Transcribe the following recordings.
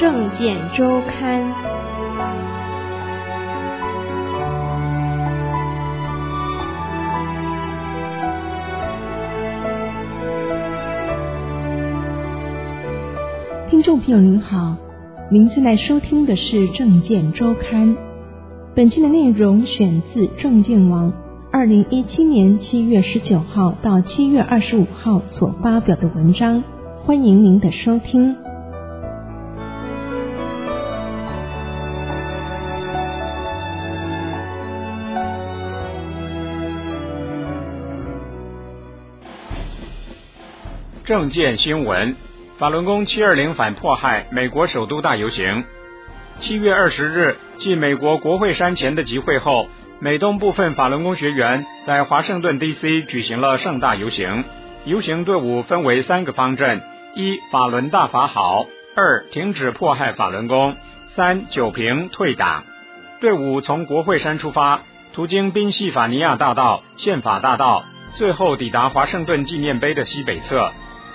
政见周刊。听众朋友您好，您正在收听的是政见周刊。本期的内容选自政见网2017年7月19号到7月25号所发表的文章，欢迎您的收听。 政见新闻：法轮功720反迫害美国首都大游行。7月20日，继美国国会山前的集会后，美东部分法轮功学员在华盛顿 DC 举行了盛大游行。游行队伍分为3个方阵：一、法轮大法好；二、停止迫害法轮功；三、九平退党。队伍从国会山出发，途经宾夕法尼亚大道、宪法大道，最后抵达华盛顿纪念碑的西北侧。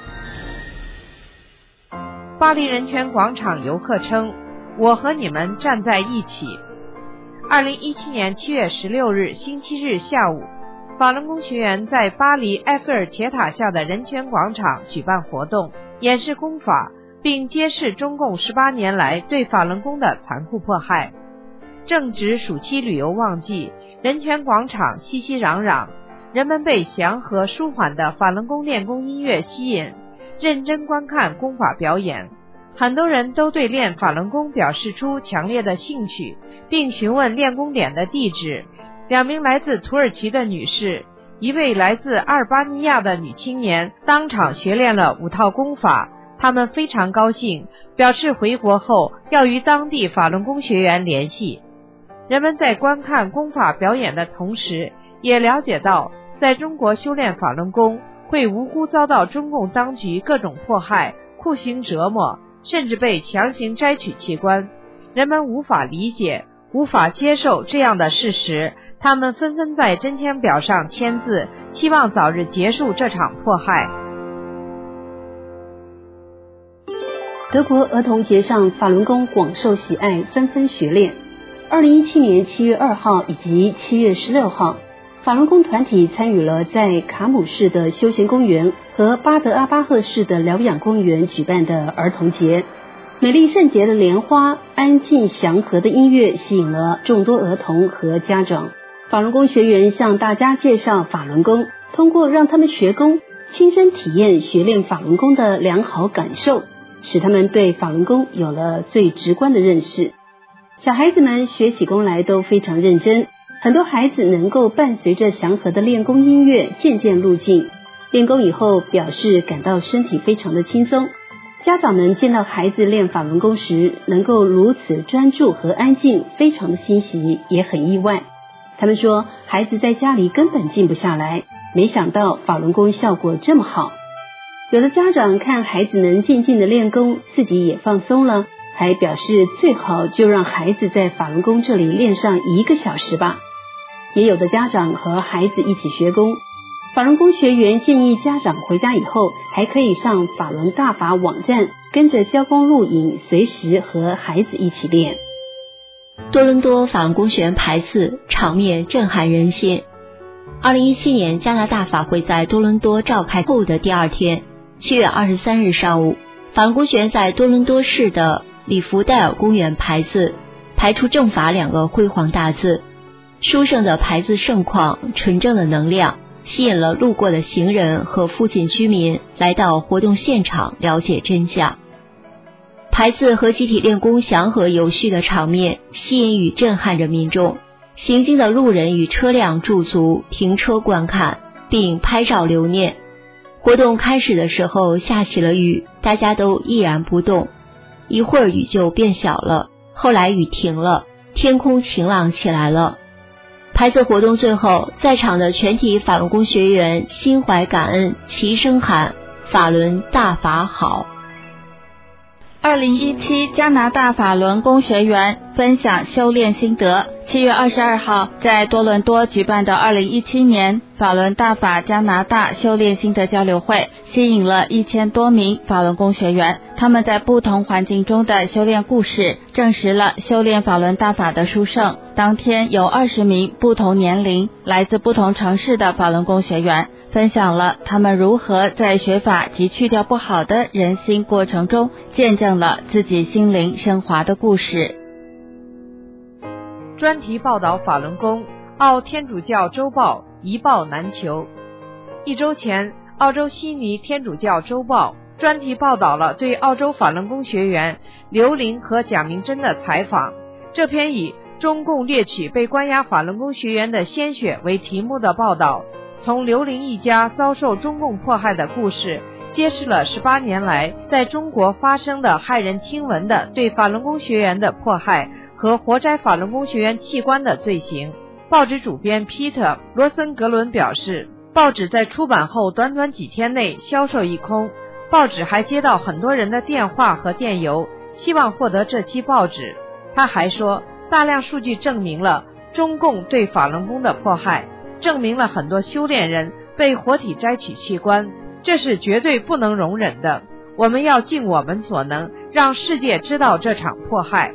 巴黎人权广场游客称，我和你们站在一起。2017年7月16日星期日下午，法轮功学员在巴黎埃菲尔铁塔下的人权广场举办活动，演示功法，并揭示中共18年来对法轮功的残酷迫害。正值暑期旅游旺季，人权广场熙熙攘攘，人们被祥和舒缓的法轮功练功音乐吸引，认真观看功法表演。很多人都对练法轮功表示出强烈的兴趣，并询问练功点的地址。2名来自土耳其的女士，一位来自阿尔巴尼亚的女青年当场学练了5套功法，她们非常高兴，表示回国后要与当地法轮功学员联系。人们在观看功法表演的同时，也了解到在中国修炼法轮功会无辜遭到中共当局各种迫害、酷刑折磨，甚至被强行摘取器官。人们无法理解、无法接受这样的事实，他们纷纷在真签表上签字，希望早日结束这场迫害。 德国儿童节上，法轮功广受喜爱，纷纷学练。2017年7月2号以及7月16号，法轮功团体参与了在卡姆市的休闲公园和巴德阿巴赫市的疗养公园举办的儿童节。美丽圣洁的莲花、安静祥和的音乐吸引了众多儿童和家长。法轮功学员向大家介绍法轮功，通过让他们学功，亲身体验学练法轮功的良好感受，使他们对法轮功有了最直观的认识。小孩子们学起功来都非常认真，很多孩子能够伴随着祥和的练功音乐渐渐入境，练功以后表示感到身体非常的轻松。家长们见到孩子练法轮功时能够如此专注和安静，非常的欣喜，也很意外。他们说孩子在家里根本静不下来，没想到法轮功效果这么好。有的家长看孩子能静静的练功，自己也放松了，还表示最好就让孩子在法轮功这里练上1个小时吧。也有的家长和孩子一起学功，法轮功学员建议家长回家以后还可以上法轮大法网站，跟着教功录影，随时和孩子一起练。 多伦多法轮功学员排字，场面震撼人心。2017年加拿大法会在多伦多召开后的第2天，7月23日上午，法轮功学员在多伦多市的里弗代尔公园排字，排出正法2个辉煌大字。殊胜的排字盛况，纯正的能量，吸引了路过的行人和附近居民来到活动现场了解真相。排字和集体练功祥和有序的场面吸引与震撼着民众，行经的路人与车辆驻足停车观看，并拍照留念。活动开始的时候下起了雨，大家都毅然不动，一会儿雨就变小了，后来雨停了，天空晴朗起来了。排字活动最后，在场的全体法轮功学员心怀感恩，齐声喊法轮大法好。 2017加拿大法轮功学员分享修炼心得。7月22号在多伦多举办的2017年法轮大法加拿大修炼心得交流会，吸引了1000多名法轮功学员，他们在不同环境中的修炼故事，证实了修炼法轮大法的殊胜。当天有20名不同年龄、来自不同城市的法轮功学员，分享了他们如何在学法及去掉不好的人心过程中，见证了自己心灵升华的故事。 专题报道法轮功，澳天主教周报一报难求。1周前，澳洲悉尼天主教周报专题报道了对澳洲法轮功学员刘玲和贾明真的采访。这篇以中共猎取被关押法轮功学员的鲜血为题目的报道，从刘玲一家遭受中共迫害的故事，揭示了18年来在中国发生的骇人听闻的对法轮功学员的迫害和活摘法轮功学员器官的罪行。报纸主编 Peter 罗森格伦表示，报纸在出版后短短几天内销售一空，报纸还接到很多人的电话和电邮，希望获得这期报纸。他还说，大量数据证明了中共对法轮功的迫害，证明了很多修炼人被活体摘取器官，这是绝对不能容忍的。我们要尽我们所能，让世界知道这场迫害。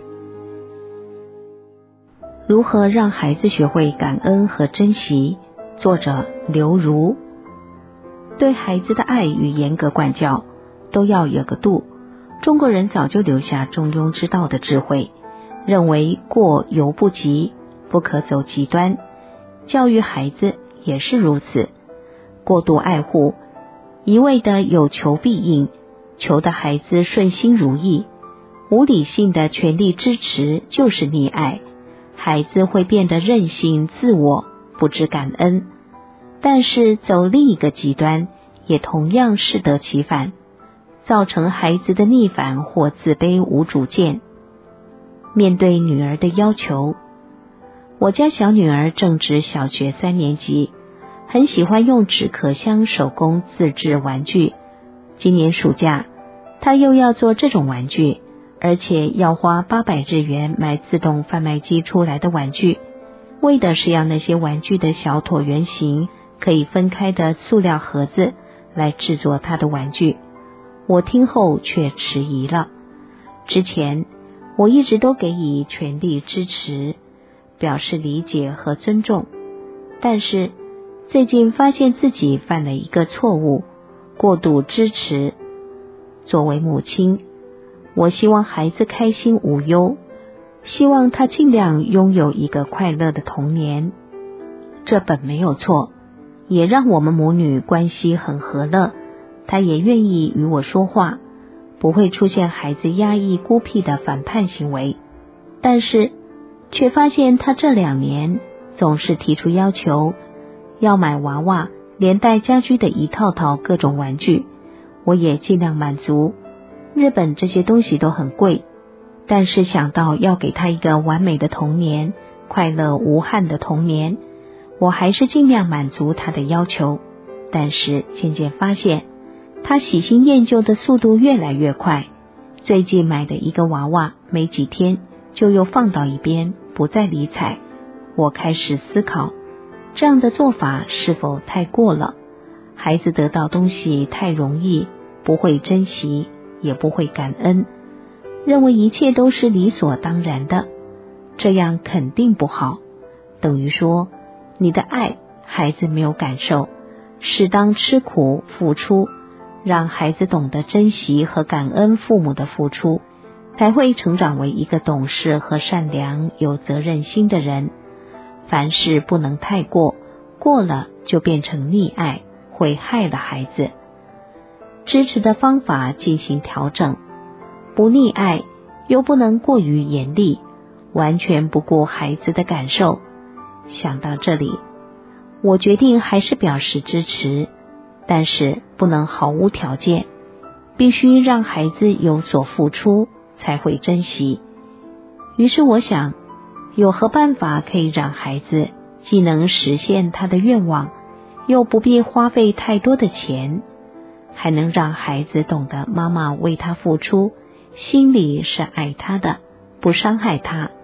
如何让孩子学会感恩和珍惜？作者刘如。对孩子的爱与严格管教都要有个度。中国人早就留下中庸之道的智慧，认为过犹不及，不可走极端。教育孩子也是如此，过度爱护，一味的有求必应，求的孩子顺心如意，无理性的全力支持就是溺爱，孩子会变得任性自我，不知感恩。但是走另一个极端，也同样适得其反，造成孩子的逆反或自卑无主见。面对女儿的要求，我家小女儿正值小学3年级，很喜欢用纸壳箱手工自制玩具。今年暑假，她又要做这种玩具，而且要花800日元买自动贩卖机出来的玩具，为的是要那些玩具的小椭圆形可以分开的塑料盒子来制作她的玩具。我听后却迟疑了。之前我一直都给予全力支持，表示理解和尊重，但是最近发现自己犯了一个错误，过度支持。作为母亲，我希望孩子开心无忧，希望他尽量拥有一个快乐的童年，这本没有错，也让我们母女关系很和乐。他也愿意与我说话，不会出现孩子压抑孤僻的反叛行为。但是却发现他这2年总是提出要求，要买娃娃连带家居的一套套各种玩具，我也尽量满足。日本这些东西都很贵，但是想到要给他一个完美的童年，快乐无憾的童年，我还是尽量满足他的要求。但是渐渐发现他喜新厌旧的速度越来越快，最近买的一个娃娃没几天就又放到一边，不再理睬。我开始思考，这样的做法是否太过了？孩子得到东西太容易，不会珍惜，也不会感恩，认为一切都是理所当然的，这样肯定不好。等于说，你的爱孩子没有感受，适当吃苦付出，让孩子懂得珍惜和感恩父母的付出，才会成长为一个懂事和善良、有责任心的人。凡事不能太过，过了就变成溺爱，会害了孩子。支持的方法进行调整，不溺爱，又不能过于严厉，完全不顾孩子的感受。想到这里，我决定还是表示支持，但是不能毫无条件，必须让孩子有所付出，才会珍惜。于是我想，有何办法可以让孩子既能实现他的愿望，又不必花费太多的钱，还能让孩子懂得妈妈为他付出，心里是爱他的，不伤害他，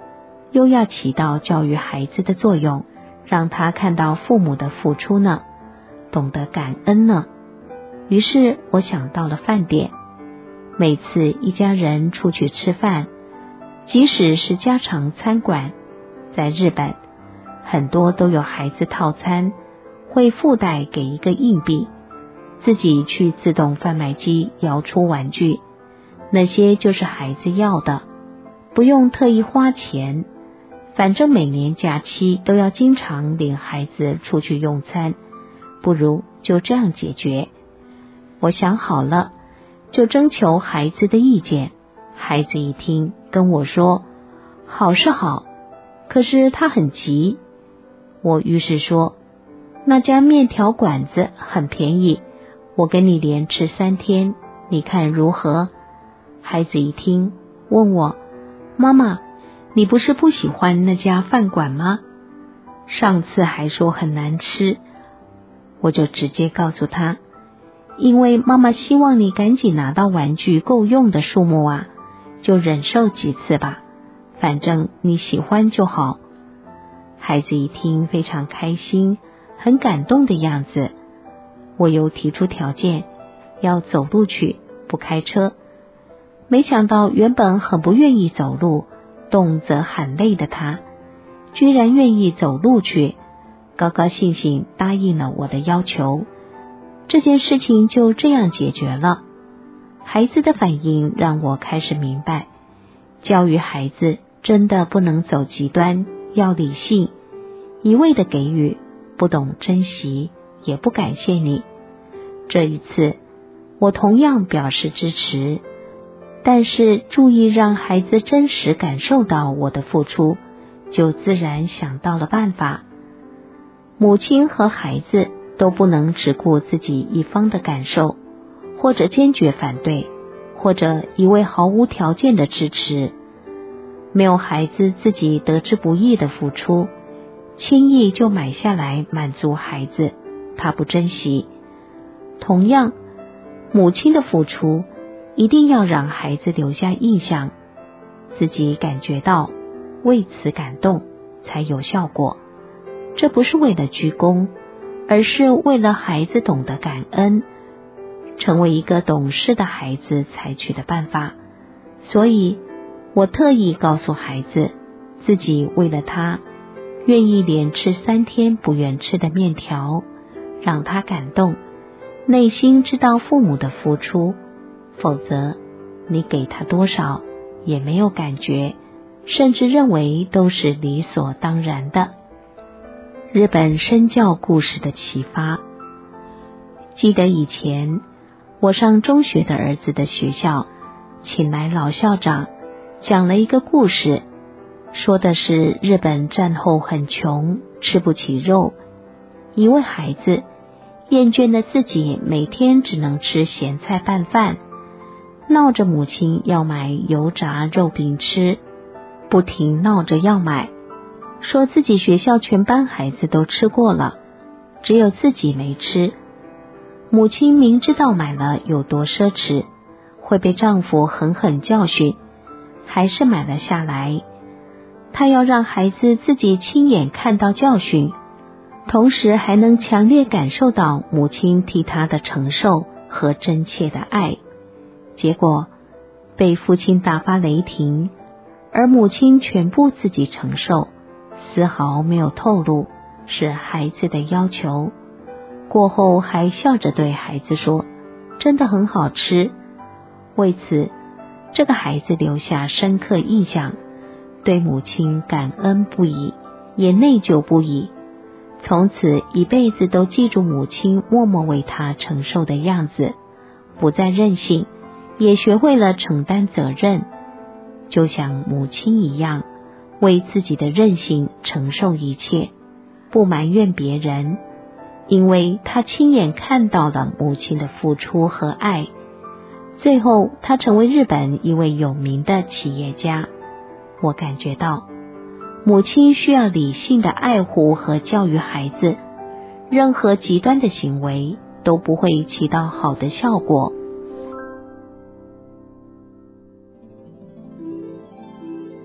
又要起到教育孩子的作用，让他看到父母的付出呢，懂得感恩呢？于是我想到了饭店，每次一家人出去吃饭，即使是家常餐馆，在日本很多都有孩子套餐，会附带给一个硬币，自己去自动贩卖机摇出玩具，那些就是孩子要的，不用特意花钱，反正每年假期都要经常领孩子出去用餐，不如就这样解决。我想好了，就征求孩子的意见。孩子一听跟我说，好是好，可是他很急。我于是说，那家面条馆子很便宜，我跟你连吃3天，你看如何？孩子一听问我，妈妈，你不是不喜欢那家饭馆吗？上次还说很难吃。我就直接告诉他，因为妈妈希望你赶紧拿到玩具够用的数目啊，就忍受几次吧，反正你喜欢就好。孩子一听非常开心，很感动的样子。我又提出条件，要走路去，不开车。没想到原本很不愿意走路，动则喊累的他，居然愿意走路去，高高兴兴答应了我的要求。这件事情就这样解决了。孩子的反应让我开始明白，教育孩子真的不能走极端，要理性，一味的给予，不懂珍惜，也不感谢你。这一次我同样表示支持，但是注意让孩子真实感受到我的付出，就自然想到了办法。母亲和孩子都不能只顾自己一方的感受，或者坚决反对，或者一味毫无条件的支持。没有孩子自己得之不易的付出，轻易就买下来满足孩子，他不珍惜。同样，母亲的付出一定要让孩子留下印象，自己感觉到，为此感动，才有效果。这不是为了居功，而是为了孩子懂得感恩，成为一个懂事的孩子采取的办法。所以我特意告诉孩子，自己为了他愿意连吃3天不愿吃的面条，让他感动，内心知道父母的付出，否则你给他多少也没有感觉，甚至认为都是理所当然的。日本身教故事的启发。记得以前我上中学的儿子的学校，请来老校长讲了一个故事，说的是日本战后很穷，吃不起肉，一位孩子厌倦了自己每天只能吃咸菜拌饭，闹着母亲要买油炸肉饼吃，不停闹着要买，说自己学校全班孩子都吃过了，只有自己没吃。母亲明知道买了有多奢侈，会被丈夫狠狠教训，还是买了下来。她要让孩子自己亲眼看到教训，同时还能强烈感受到母亲替他的承受和真切的爱。结果被父亲大发雷霆，而母亲全部自己承受，丝毫没有透露是孩子的要求。过后还笑着对孩子说，真的很好吃。为此，这个孩子留下深刻印象，对母亲感恩不已，也内疚不已，从此一辈子都记住母亲默默为他承受的样子，不再任性，也学会了承担责任，就像母亲一样，为自己的任性承受一切，不埋怨别人，因为他亲眼看到了母亲的付出和爱。最后他成为日本一位有名的企业家。我感觉到母亲需要理性的爱护和教育孩子，任何极端的行为都不会起到好的效果。 若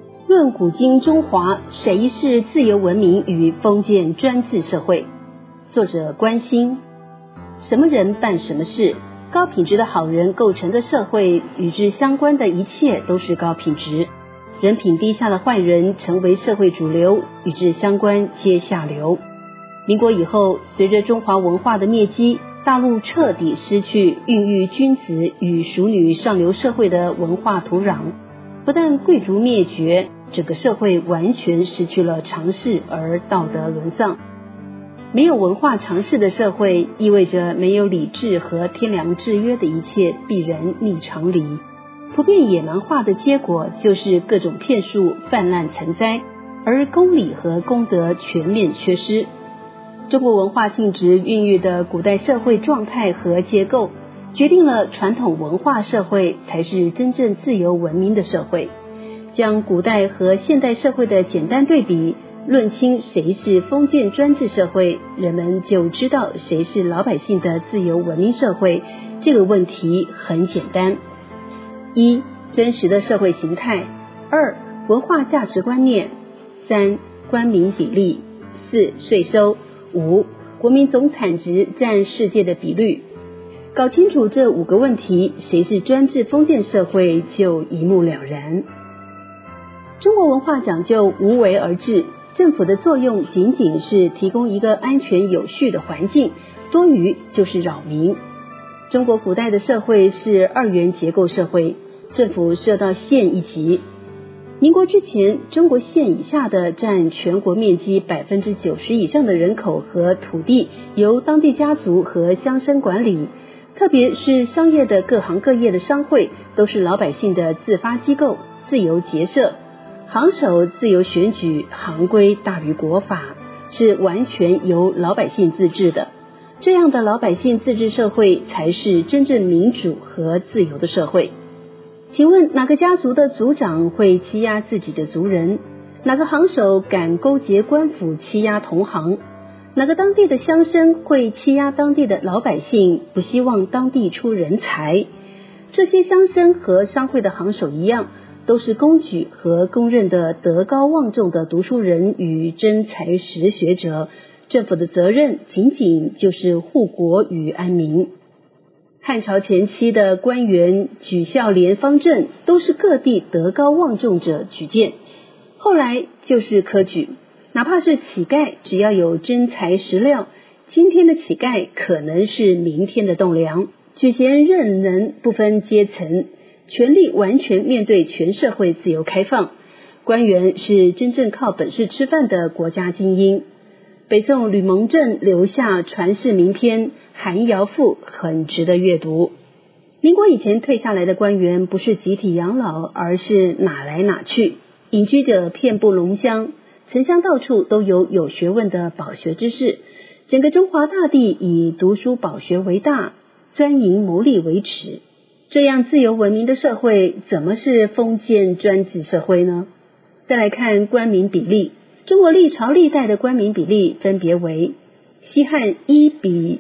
论古今中华，谁是自由文明与封建专制社会？作者关心，什么人办什么事，高品质的好人构成的社会，与之相关的一切都是高品质。人品低下的坏人成为社会主流，与之相关皆下流。民国以后，随着中华文化的灭迹，大陆彻底失去孕育君子与淑女上流社会的文化土壤，不但贵族灭绝，整个社会完全失去了常识而道德沦丧。没有文化常识的社会，意味着没有理智和天良制约的一切必然逆常理。普遍野蛮化的结果就是各种骗术泛滥成灾，而公理和公德全面缺失。中国文化性质孕育的古代社会状态和结构，决定了传统文化社会才是真正自由文明的社会。将古代和现代社会的简单对比，论清谁是封建专制社会，人们就知道谁是老百姓的自由文明社会。这个问题很简单：一、真实的社会形态；二、文化价值观念；三、官民比例；四、税收；五、国民总产值占世界的比率。搞清楚这5个问题，谁是专制封建社会就一目了然。中国文化讲究无为而治，政府的作用仅仅是提供一个安全有序的环境，多余就是扰民。中国古代的社会是2元结构社会，政府设到县一级。民国之前，中国县以下的占全国面积90%以上的人口和土地由当地家族和乡绅管理，特别是商业的各行各业的商会都是老百姓的自发机构，自由结社，行首自由选举，行规大于国法，是完全由老百姓自治的。这样的老百姓自治社会才是真正民主和自由的社会。请问哪个家族的族长会欺压自己的族人？哪个行首敢勾结官府欺压同行？哪个当地的乡绅会欺压当地的老百姓，不希望当地出人才？这些乡绅和商会的行首一样，都是公举和公认的德高望重的读书人与真才实学者，政府的责任仅仅就是护国与安民。汉朝前期的官员举孝廉方正，都是各地德高望重者举荐，后来就是科举，哪怕是乞丐，只要有真材实料，今天的乞丐可能是明天的栋梁。举贤任能，不分阶层，权力完全面对全社会自由开放。官员是真正靠本事吃饭的国家精英。北宋吕蒙正留下传世名篇《韩窑赋》，很值得阅读。民国以前退下来的官员不是集体养老，而是哪来哪去，隐居者遍布龙乡，城乡到处都有学问的饱学之士。整个中华大地以读书饱学为大，专营谋利为耻。这样自由文明的社会，怎么是封建专制社会呢？再来看官民比例。中国历朝历代的官民比例分别为：西汉1比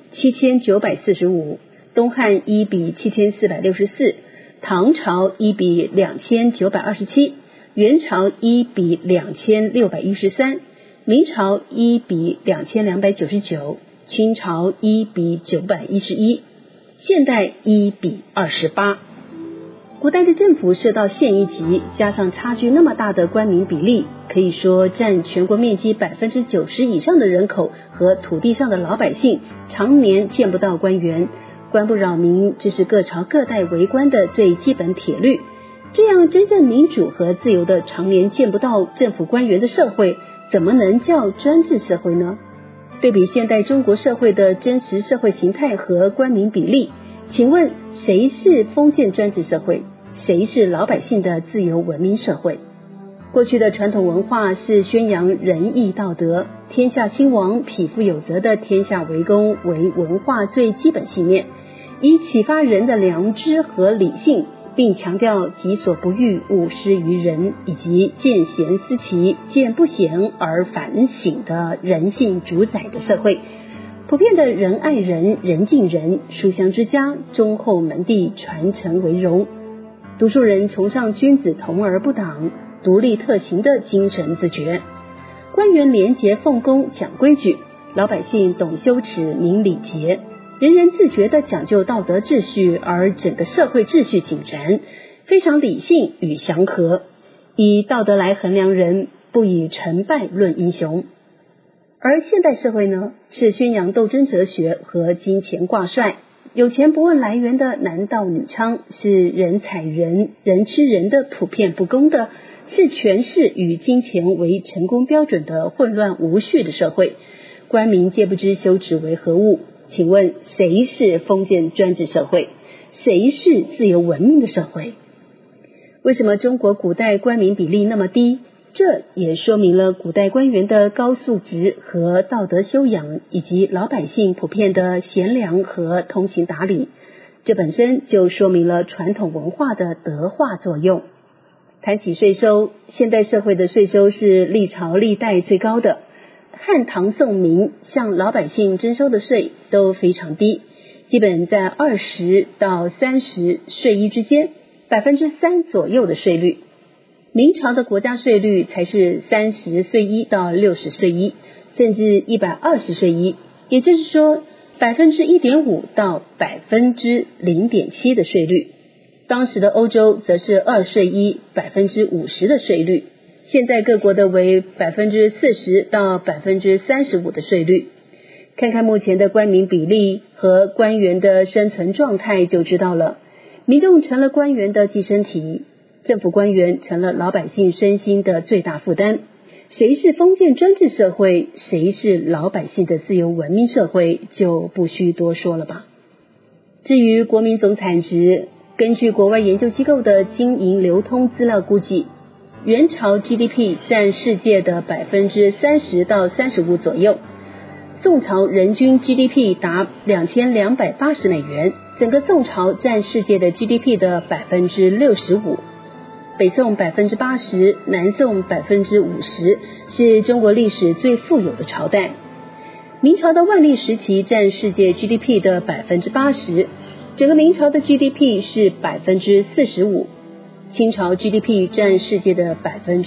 7945，东汉1比7464，唐朝1比2927，元朝1比2613，明朝1比2299，清朝1比911，现代1比28。古代的政府设到县一级，加上差距那么大的官民比例，可以说占全国面积90%以上的人口和土地上的老百姓，常年见不到官员。官不扰民，这是各朝各代为官的最基本铁律。这样真正民主和自由的常年见不到政府官员的社会，怎么能叫专制社会呢？对比现代中国社会的真实社会形态和官民比例，请问谁是封建专制社会？谁是老百姓的自由文明社会？过去的传统文化是宣扬仁义道德，天下兴亡，匹夫有责的天下为公为文化最基本信念，以启发人的良知和理性，并强调己所不欲，勿施于人，以及见贤思齐，见不贤而反省的人性主宰的社会。普遍的人爱人，人敬人，书香之家，忠厚门第，传承为荣。读书人崇尚君子同而不党， 独立特行的精神自觉。官员廉洁奉公讲规矩，老百姓懂羞耻明礼节，人人自觉地讲究道德秩序，而整个社会秩序井然，非常理性与祥和，以道德来衡量人，不以成败论英雄。而现代社会呢，是宣扬斗争哲学和金钱挂帅，有钱不问来源的男盗女娼，是人踩人人吃人的普遍不公的，是权势与金钱为成功标准的混乱无序的社会，官民皆不知羞耻为何物。请问谁是封建专制社会？谁是自由文明的社会？为什么中国古代官民比例那么低？这也说明了古代官员的高素质和道德修养，以及老百姓普遍的贤良和通情达理。这本身就说明了传统文化的德化作用。谈起税收，现代社会的税收是历朝历代最高的。汉唐宋明向老百姓征收的税都非常低，基本在20到30税一之间，3%左右的税率。明朝的国家税率才是30税一到60税一，甚至120税一，也就是说1.5%到0.7%的税率。当时的欧洲则是2税一，50%的税率。现在各国的为40%到35%的税率。看看目前的官民比例和官员的生存状态就知道了。民众成了官员的寄生体，政府官员成了老百姓身心的最大负担。谁是封建专制社会，谁是老百姓的自由文明社会，就不需多说了吧。至于国民总产值，根据国外研究机构的经营流通资料估计，元朝 GDP 占世界的30%到35%左右，宋朝人均 GDP 达2280美元，整个宋朝占世界的 GDP 的65%，北宋80%，南宋50%，是中国历史最富有的朝代。明朝的万历时期占世界 GDP 的80%，整个明朝的 GDP 是45%。清朝 GDP 占世界的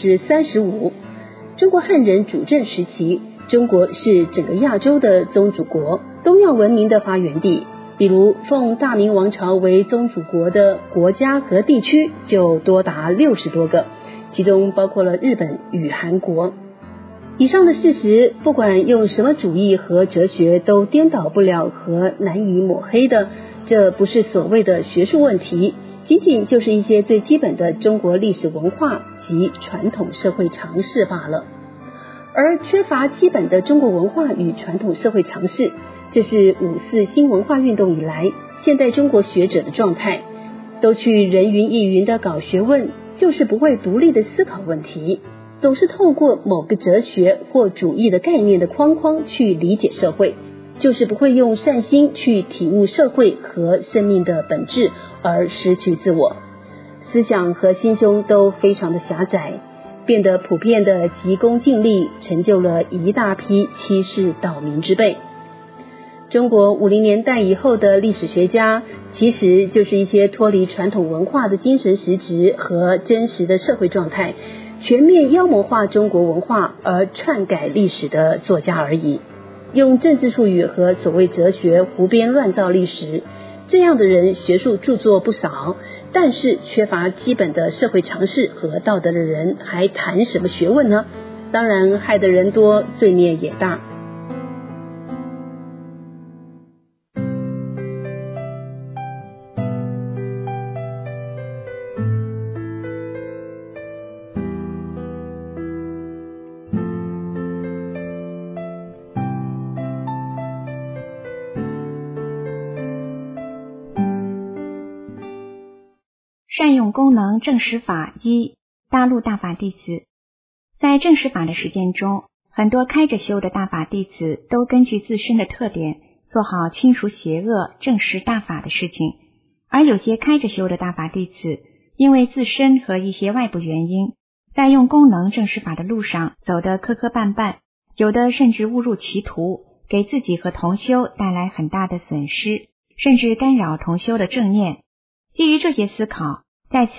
35%。中国汉人主政时期，中国是整个亚洲的宗主国，东亚文明的发源地。比如奉大明王朝为宗主国的国家和地区就多达60多个，其中包括了日本与韩国。以上的事实，不管用什么主义和哲学都颠倒不了和难以抹黑的，这不是所谓的学术问题，仅仅就是一些最基本的中国历史文化及传统社会常识罢了。而缺乏基本的中国文化与传统社会常识，这是5·4新文化运动以来现代中国学者的状态，都去人云亦云的搞学问，就是不会独立的思考问题，总是透过某个哲学或主义的概念的框框去理解社会，就是不会用善心去体悟社会和生命的本质，而失去自我，思想和心胸都非常的狭窄，变得普遍的急功近利，成就了一大批欺世盗名之辈。中国50年代以后的历史学家，其实就是一些脱离传统文化的精神实质和真实的社会状态，全面妖魔化中国文化而篡改历史的作家而已，用政治术语和所谓哲学胡编乱造历史。这样的人学术著作不少，但是缺乏基本的社会常识和道德的人还谈什么学问呢？当然害得人多，罪孽也大。 善用功能正史法一，大陆大法弟子。在正史法的实践中，很多开着修的大法弟子都根据自身的特点，做好清除邪恶、正实大法的事情。而有些开着修的大法弟子，因为自身和一些外部原因，在用功能正史法的路上走得磕磕绊绊，有的甚至误入歧途，给自己和同修带来很大的损失，甚至干扰同修的正念。基于这些思考，在此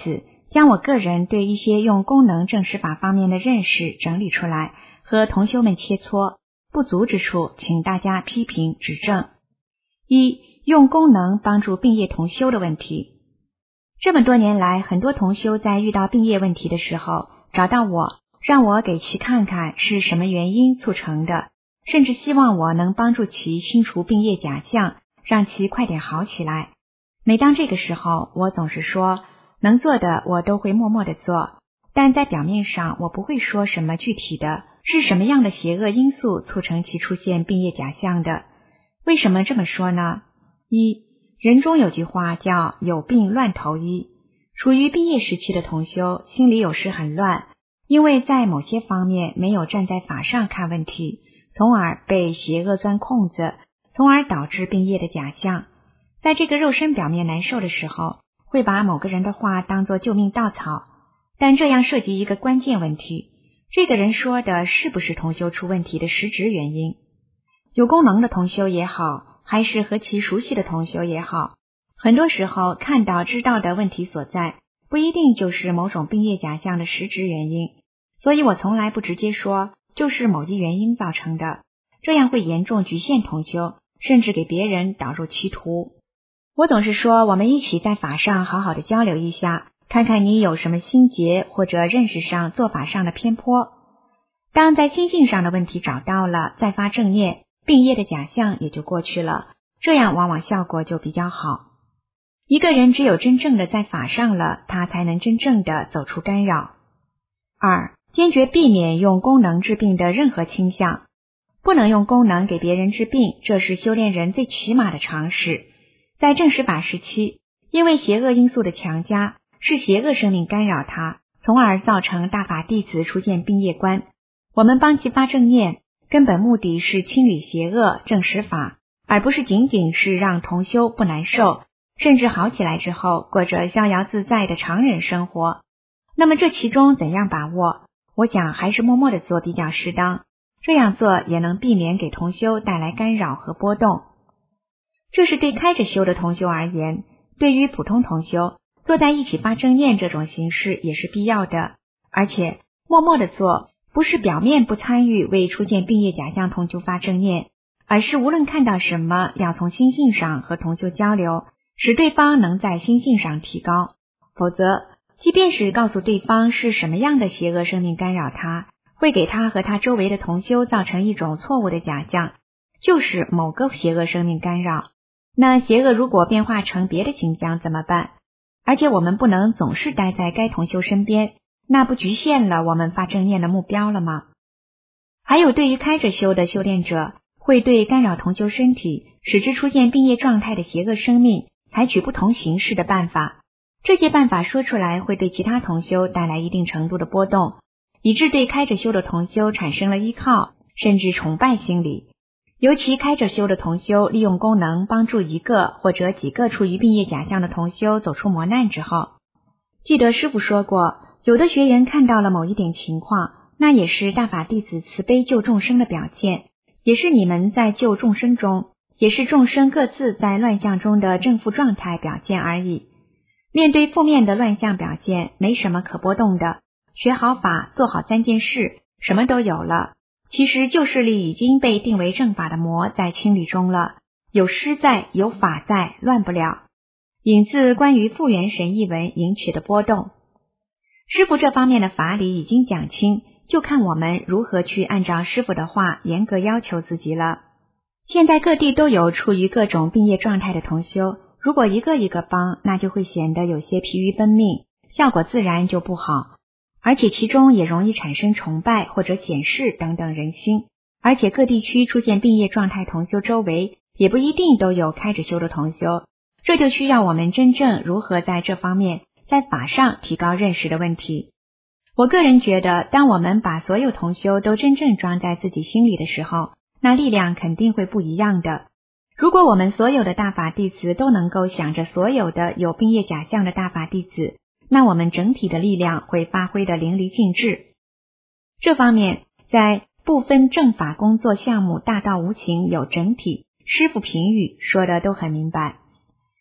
将我个人对一些用功能证实法方面的认识整理出来，和同修们切磋，不足之处请大家批评指正。一、用功能帮助病业同修的问题。这么多年来，很多同修在遇到病业问题的时候找到我，让我给其看看是什么原因促成的，甚至希望我能帮助其清除病业假象，让其快点好起来。每当这个时候，我总是说能做的我都会默默地做，但在表面上我不会说什么具体的是什么样的邪恶因素促成其出现病业假象的。为什么这么说呢？一、人中有句话叫有病乱投医，处于病业时期的同修心里有时很乱，因为在某些方面没有站在法上看问题，从而被邪恶钻空子，从而导致病业的假象。在这个肉身表面难受的时候，会把某个人的话当作救命稻草，但这样涉及一个关键问题，这个人说的是不是同修出问题的实质原因？有功能的同修也好，还是和其熟悉的同修也好，很多时候看到知道的问题所在，不一定就是某种病业假象的实质原因，所以我从来不直接说就是某一原因造成的，这样会严重局限同修，甚至给别人导入歧途。我总是说我们一起在法上好好的交流一下，看看你有什么心结或者认识上做法上的偏颇。当在心性上的问题找到了，再发正念，病业的假象也就过去了，这样往往效果就比较好。一个人只有真正的在法上了，他才能真正的走出干扰。二、坚决避免用功能治病的任何倾向。不能用功能给别人治病，这是修炼人最起码的常识。在正实法时期，因为邪恶因素的强加，是邪恶生命干扰他，从而造成大法弟子出现病业观。我们帮其发正念，根本目的是清理邪恶，正实法，而不是仅仅是让同修不难受，甚至好起来之后过着逍遥自在的常人生活。那么这其中怎样把握？我想还是默默地做比较适当，这样做也能避免给同修带来干扰和波动。这是对开着修的同修而言，对于普通同修，坐在一起发正念这种形式也是必要的。而且默默地做，不是表面不参与为出现病业假象同修发正念，而是无论看到什么，要从心性上和同修交流，使对方能在心性上提高。否则，即便是告诉对方是什么样的邪恶生命干扰他，会给他和他周围的同修造成一种错误的假象，就是某个邪恶生命干扰。那邪恶如果变化成别的倾向怎么办？而且我们不能总是待在该同修身边，那不局限了我们发正念的目标了吗？还有对于开着修的修炼者，会对干扰同修身体，使之出现病业状态的邪恶生命，采取不同形式的办法。这些办法说出来会对其他同修带来一定程度的波动，以致对开着修的同修产生了依靠，甚至崇拜心理。尤其开着修的同修利用功能帮助一个或者几个处于病业假象的同修走出磨难之后，记得师父说过，有的学员看到了某一点情况，那也是大法弟子慈悲救众生的表现，也是你们在救众生中，也是众生各自在乱象中的正负状态表现而已。面对负面的乱象表现，没什么可波动的，学好法，做好3件事，什么都有了。其实旧势力已经被定为正法的魔在清理中了，有师在，有法在，乱不了。引自关于复原神译文引起的波动。师父这方面的法理已经讲清，就看我们如何去按照师父的话严格要求自己了。现在各地都有处于各种病业状态的同修，如果一个一个帮，那就会显得有些疲于奔命，效果自然就不好。而且其中也容易产生崇拜或者显示等等人心，而且各地区出现病业状态同修周围也不一定都有开着修的同修，这就需要我们真正如何在这方面在法上提高认识的问题。我个人觉得，当我们把所有同修都真正装在自己心里的时候，那力量肯定会不一样的。如果我们所有的大法弟子都能够想着所有的有病业假象的大法弟子，那我们整体的力量会发挥得淋漓尽致。这方面在部分正法工作项目大道无情有整体，师父评语说的都很明白。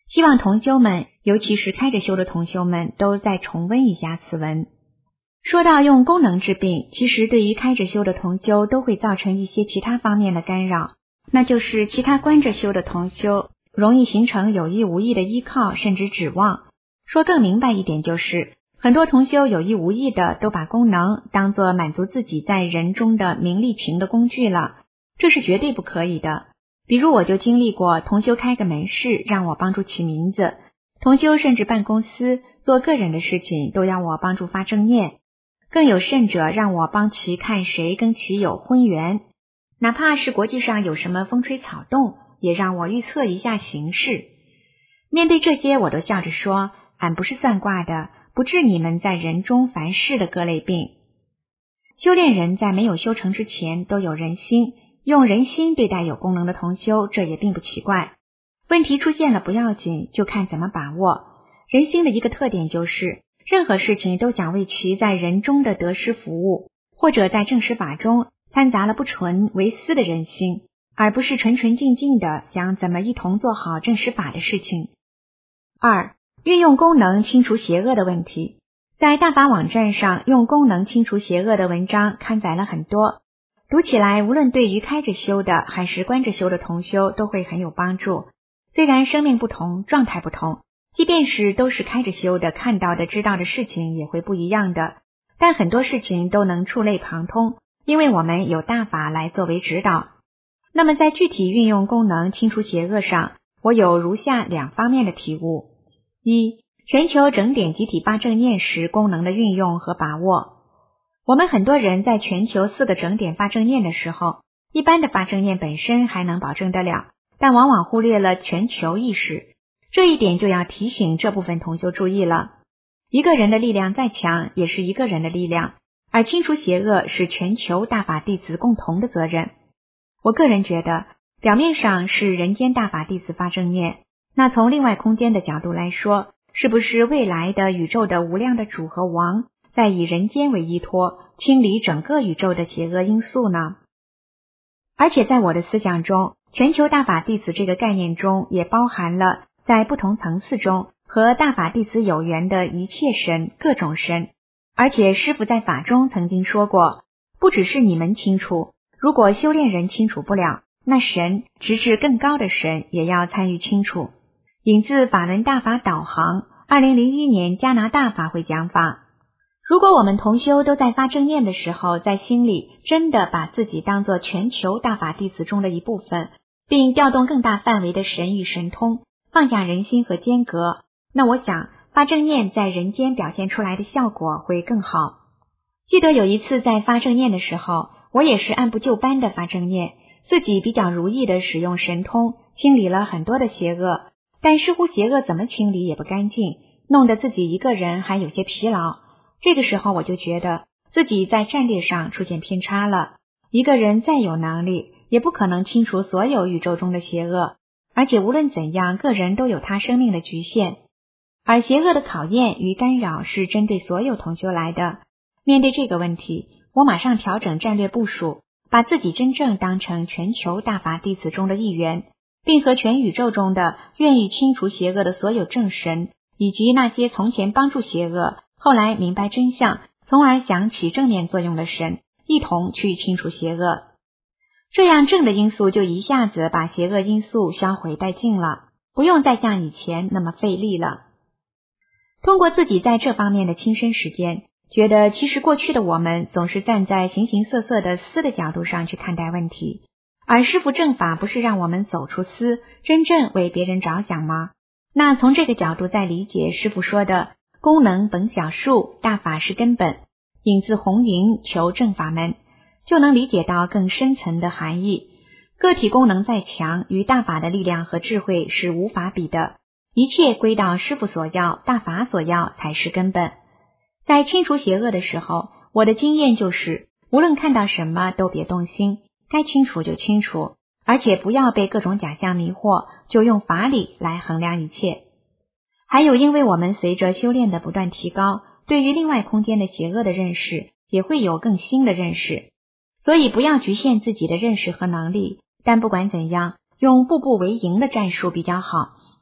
希望同修们，尤其是开着修的同修们，都再重温一下此文。说到用功能治病，其实对于开着修的同修都会造成一些其他方面的干扰，那就是其他关着修的同修容易形成有意无意的依靠甚至指望。说更明白一点，就是很多同修有意无意的都把功能当作满足自己在人中的名利情的工具了，这是绝对不可以的。比如我就经历过同修开个门市让我帮助起名字，同修甚至办公司做个人的事情都要我帮助发正念，更有甚者让我帮其看谁跟其有婚缘，哪怕是国际上有什么风吹草动，也让我预测一下形势。面对这些，我都笑着说，俺不是算卦的，不治你们在人中凡事的各类病。修炼人在没有修成之前都有人心，用人心对待有功能的同修，这也并不奇怪。问题出现了不要紧，就看怎么把握。人心的一个特点就是任何事情都想为其在人中的得失服务，或者在正实法中掺杂了不纯为私的人心，而不是纯纯净净的想怎么一同做好正实法的事情。2. 运用功能清除邪恶的问题。在大法网站上，用功能清除邪恶的文章刊载了很多，读起来无论对于开着修的还是关着修的同修都会很有帮助。虽然生命不同，状态不同，即便是都是开着修的，看到的知道的事情也会不一样的，但很多事情都能触类旁通，因为我们有大法来作为指导。那么在具体运用功能清除邪恶上，我有如下2方面的体悟。1. 全球整点集体发正念时功能的运用和把握。我们很多人在全球4个整点发正念的时候，一般的发正念本身还能保证得了，但往往忽略了全球意识，这一点就要提醒这部分同修注意了。一个人的力量再强，也是一个人的力量，而清除邪恶是全球大法弟子共同的责任。我个人觉得，表面上是人间大法弟子发正念，那从另外空间的角度来说，是不是未来的宇宙的无量的主和王在以人间为依托，清理整个宇宙的邪恶因素呢？而且在我的思想中，全球大法弟子这个概念中也包含了在不同层次中和大法弟子有缘的一切神，各种神。而且师父在法中曾经说过，不只是你们清楚，如果修炼人清楚不了，那神直至更高的神也要参与清楚。引自法轮大法导航2001年加拿大法会讲法。如果我们同修都在发正念的时候，在心里真的把自己当作全球大法弟子中的一部分，并调动更大范围的神与神通，放下人心和间隔，那我想发正念在人间表现出来的效果会更好。记得有一次在发正念的时候，我也是按部就班的发正念，自己比较如意的使用神通，清理了很多的邪恶，但似乎邪恶怎么清理也不干净，弄得自己一个人还有些疲劳。这个时候我就觉得自己在战略上出现偏差了，一个人再有能力，也不可能清除所有宇宙中的邪恶，而且无论怎样，个人都有他生命的局限。而邪恶的考验与干扰是针对所有同修来的。面对这个问题，我马上调整战略部署，把自己真正当成全球大法弟子中的一员，并和全宇宙中的愿意清除邪恶的所有正神，以及那些从前帮助邪恶，后来明白真相，从而想起正面作用的神，一同去清除邪恶。这样正的因素就一下子把邪恶因素销毁殆尽了，不用再像以前那么费力了。通过自己在这方面的亲身实践，觉得其实过去的我们总是站在形形色色的私的角度上去看待问题，而师父正法不是让我们走出私，真正为别人着想吗？那从这个角度再理解师父说的功能本小数，大法是根本，引自红云求正法门，就能理解到更深层的含义。个体功能再强，与大法的力量和智慧是无法比的，一切归到师父所要，大法所要才是根本。在清除邪恶的时候，我的经验就是无论看到什么都别动心，该清除就清除，而且不要被各种假象迷惑，就用法理来衡量一切。还有因为我们随着修炼的不断提高，对于另外空间的邪恶的认识也会有更新的认识，所以不要局限自己的认识和能力，但不管怎样，用步步为营的战术比较好，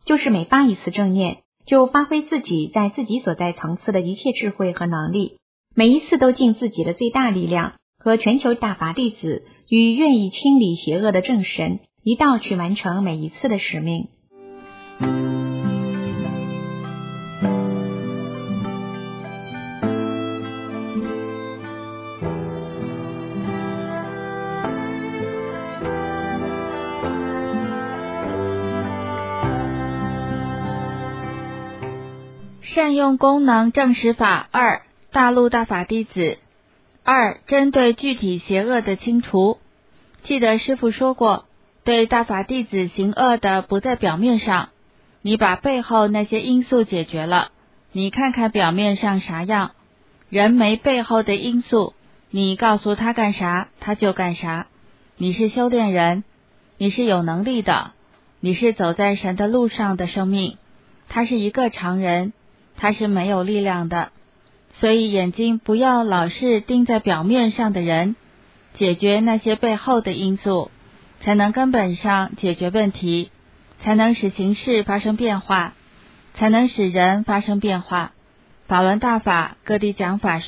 就是每发一次正念，就发挥自己在自己所在层次的一切智慧和能力，每一次都尽自己的最大力量，和全球大法弟子与愿意清理邪恶的正神一道去完成每一次的使命。 善用功能证实法2，大陆大法弟子。2、针对具体邪恶的清除。记得师父说过，对大法弟子行恶的不在表面上，你把背后那些因素解决了，你看看表面上啥样。人没背后的因素，你告诉他干啥他就干啥。你是修炼人，你是有能力的，你是走在神的路上的生命，他是一个常人，他是没有力量的。所以眼睛不要老是盯在表面上的人，解决那些背后的因素，才能根本上解决问题，才能使形势发生变化，才能使人发生变化。法轮大法各地讲法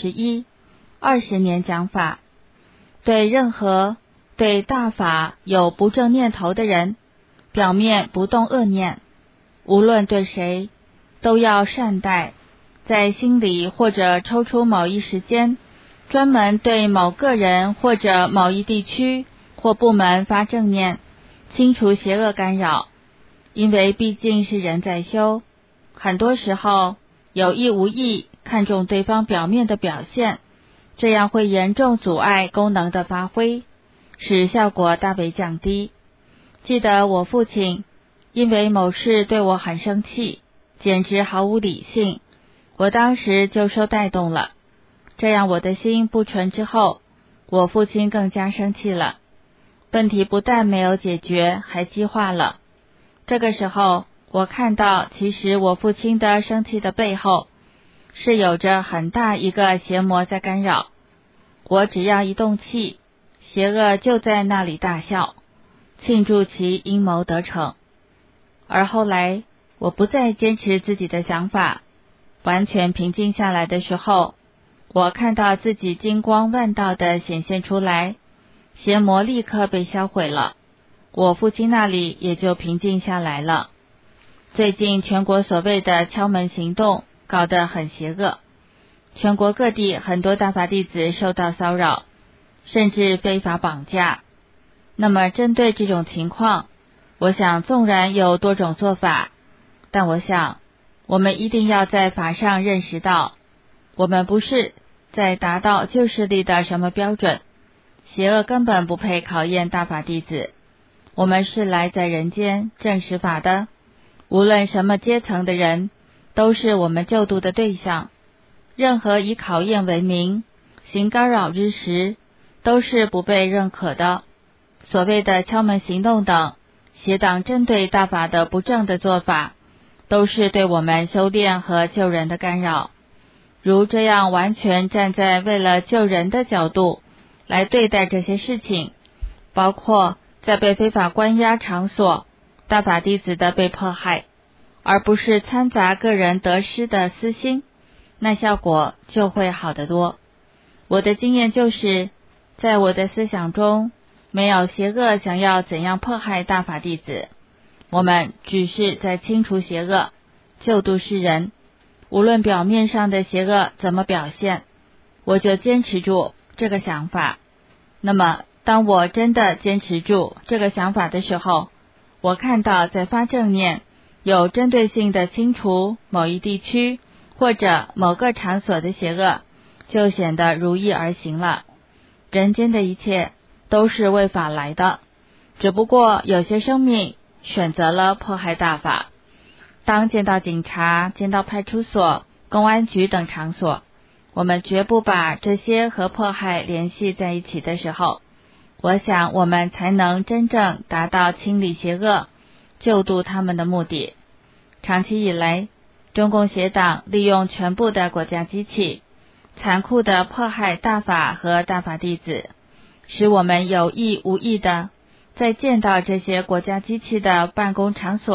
11，20年讲法。对任何对大法有不正念头的人，表面不动恶念，无论对谁都要善待，在心里或者抽出某一时间，专门对某个人或者某一地区或部门发正念，清除邪恶干扰。因为毕竟是人在修，很多时候有意无意看重对方表面的表现，这样会严重阻碍功能的发挥，使效果大为降低。记得我父亲因为某事对我很生气，简直毫无理性，我当时就受带动了，这样我的心不纯之后，我父亲更加生气了，问题不但没有解决，还激化了。这个时候我看到，其实我父亲的生气的背后是有着很大一个邪魔在干扰，我只要一动气，邪恶就在那里大笑，庆祝其阴谋得逞。而后来我不再坚持自己的想法，完全平静下来的时候，我看到自己金光万道的显现出来，邪魔立刻被销毁了，我父亲那里也就平静下来了。最近全国所谓的敲门行动搞得很邪恶，全国各地很多大法弟子受到骚扰，甚至非法绑架。那么针对这种情况，我想纵然有多种做法，但我想我们一定要在法上认识到，我们不是在达到旧势力的什么标准，邪恶根本不配考验大法弟子，我们是来在人间证实法的，无论什么阶层的人都是我们救度的对象，任何以考验为名行干扰之时都是不被认可的。所谓的敲门行动等邪党针对大法的不正的做法，都是对我们修炼和救人的干扰。如这样完全站在为了救人的角度来对待这些事情，包括在被非法关押场所大法弟子的被迫害，而不是掺杂个人得失的私心，那效果就会好得多。我的经验就是，在我的思想中没有邪恶想要怎样迫害大法弟子，我们只是在清除邪恶，救度世人。无论表面上的邪恶怎么表现，我就坚持住这个想法。那么当我真的坚持住这个想法的时候，我看到在发正念有针对性的清除某一地区或者某个场所的邪恶，就显得如意而行了。人间的一切都是为法来的，只不过有些生命选择了迫害大法。当见到警察、见到派出所、公安局等场所，我们绝不把这些和迫害联系在一起的时候，我想我们才能真正达到清理邪恶、救度他们的目的。长期以来，中共邪党利用全部的国家机器，残酷地迫害大法和大法弟子，使我们有意无意的在见到这些国家机器的办公场所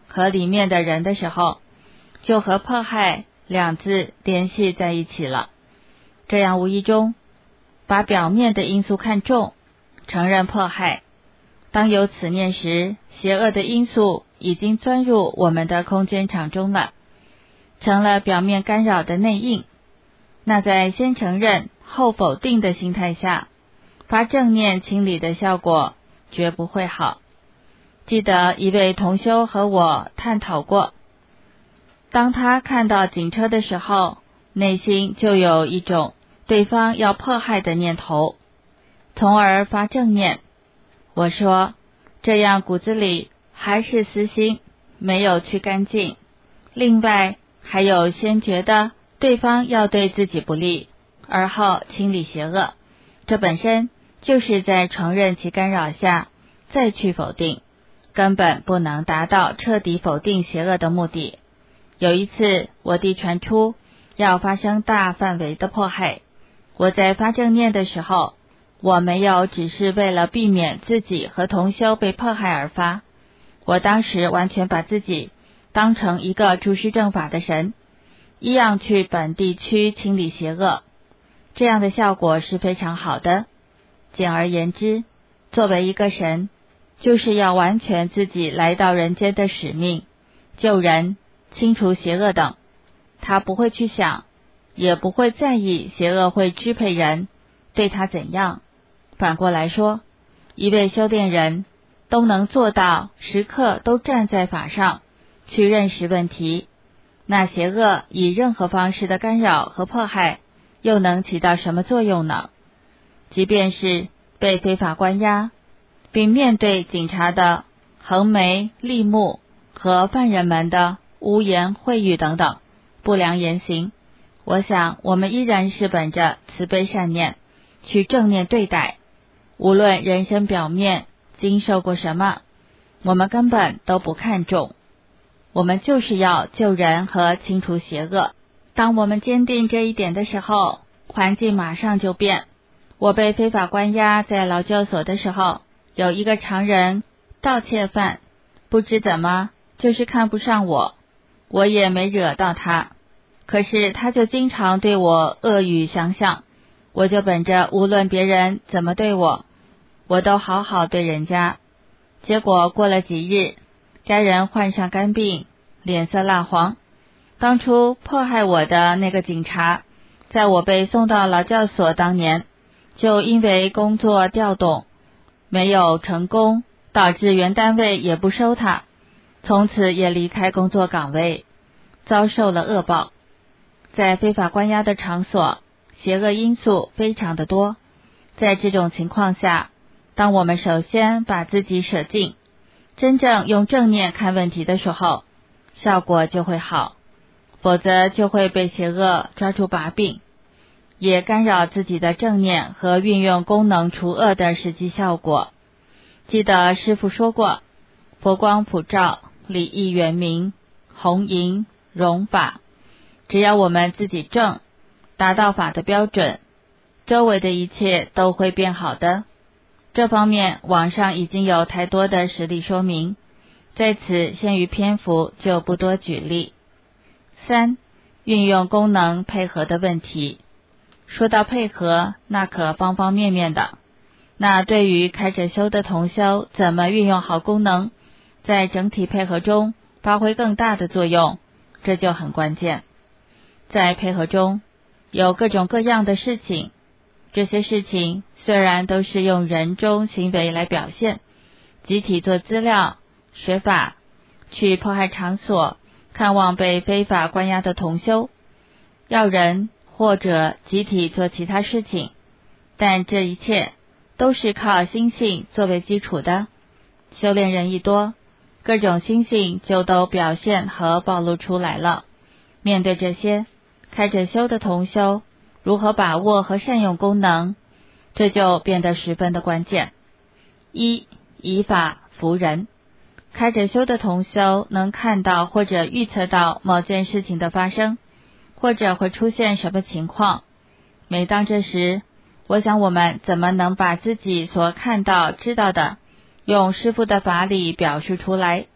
和里面的人的时候，就和迫害两字联系在一起了。这样无意中把表面的因素看重，承认迫害。当有此念时，邪恶的因素已经钻入我们的空间场中了，成了表面干扰的内应。那在先承认后否定的心态下，把正念清理的效果绝不会好。记得一位同修和我探讨过，当他看到警车的时候，内心就有一种对方要迫害的念头，从而发正念。我说，这样骨子里还是私心，没有去干净。另外还有先觉得对方要对自己不利，而后清理邪恶，这本身就是在承认其干扰下再去否定，根本不能达到彻底否定邪恶的目的。有一次我弟传出要发生大范围的迫害，我在发正念的时候，我没有只是为了避免自己和同修被迫害而发，我当时完全把自己当成一个诸事正法的神，一样去本地区清理邪恶，这样的效果是非常好的。简而言之，作为一个神，就是要完全自己来到人间的使命，救人、清除邪恶等。他不会去想，也不会在意邪恶会支配人，对他怎样。反过来说，一位修炼人都能做到时刻都站在法上去认识问题，那邪恶以任何方式的干扰和迫害又能起到什么作用呢？即便是被非法关押，并面对警察的横眉立目和犯人们的污言秽语等等不良言行，我想我们依然是本着慈悲善念去正念对待。无论人生表面经受过什么，我们根本都不看重，我们就是要救人和清除邪恶。当我们坚定这一点的时候，环境马上就变。我被非法关押在劳教所的时候，有一个常人盗窃犯，不知怎么就是看不上我，我也没惹到他，可是他就经常对我恶语相向，我就本着无论别人怎么对我，我都好好对人家。结果过了几日，家人患上肝病，脸色蜡黄。当初迫害我的那个警察，在我被送到劳教所当年，就因为工作调动没有成功，导致原单位也不收他，从此也离开工作岗位，遭受了恶报。在非法关押的场所，邪恶因素非常的多。在这种情况下，当我们首先把自己舍净，真正用正念看问题的时候，效果就会好，否则就会被邪恶抓住把柄，也干扰自己的正念和运用功能除恶的实际效果。记得师父说过，佛光普照，礼义圆明，弘淫容法，只要我们自己正，达到法的标准，周围的一切都会变好的。这方面网上已经有太多的实例说明，在此限于篇幅就不多举例。3. 运用功能配合的问题。说到配合，那可方方面面的。那对于开着修的同修，怎么运用好功能，在整体配合中发挥更大的作用，这就很关键。在配合中有各种各样的事情，这些事情虽然都是用人中行为来表现，集体做资料、学法，去迫害场所，看望被非法关押的同修，要人或者集体做其他事情，但这一切都是靠心性作为基础的。修炼人一多，各种心性就都表现和暴露出来了。面对这些，开着修的同修如何把握和善用功能，这就变得十分的关键。1. 以法服人。开着修的同修能看到或者预测到某件事情的发生，或者会出现什么情况。每当这时，我想我们怎么能把自己所看到知道的用师父的法理表示出来，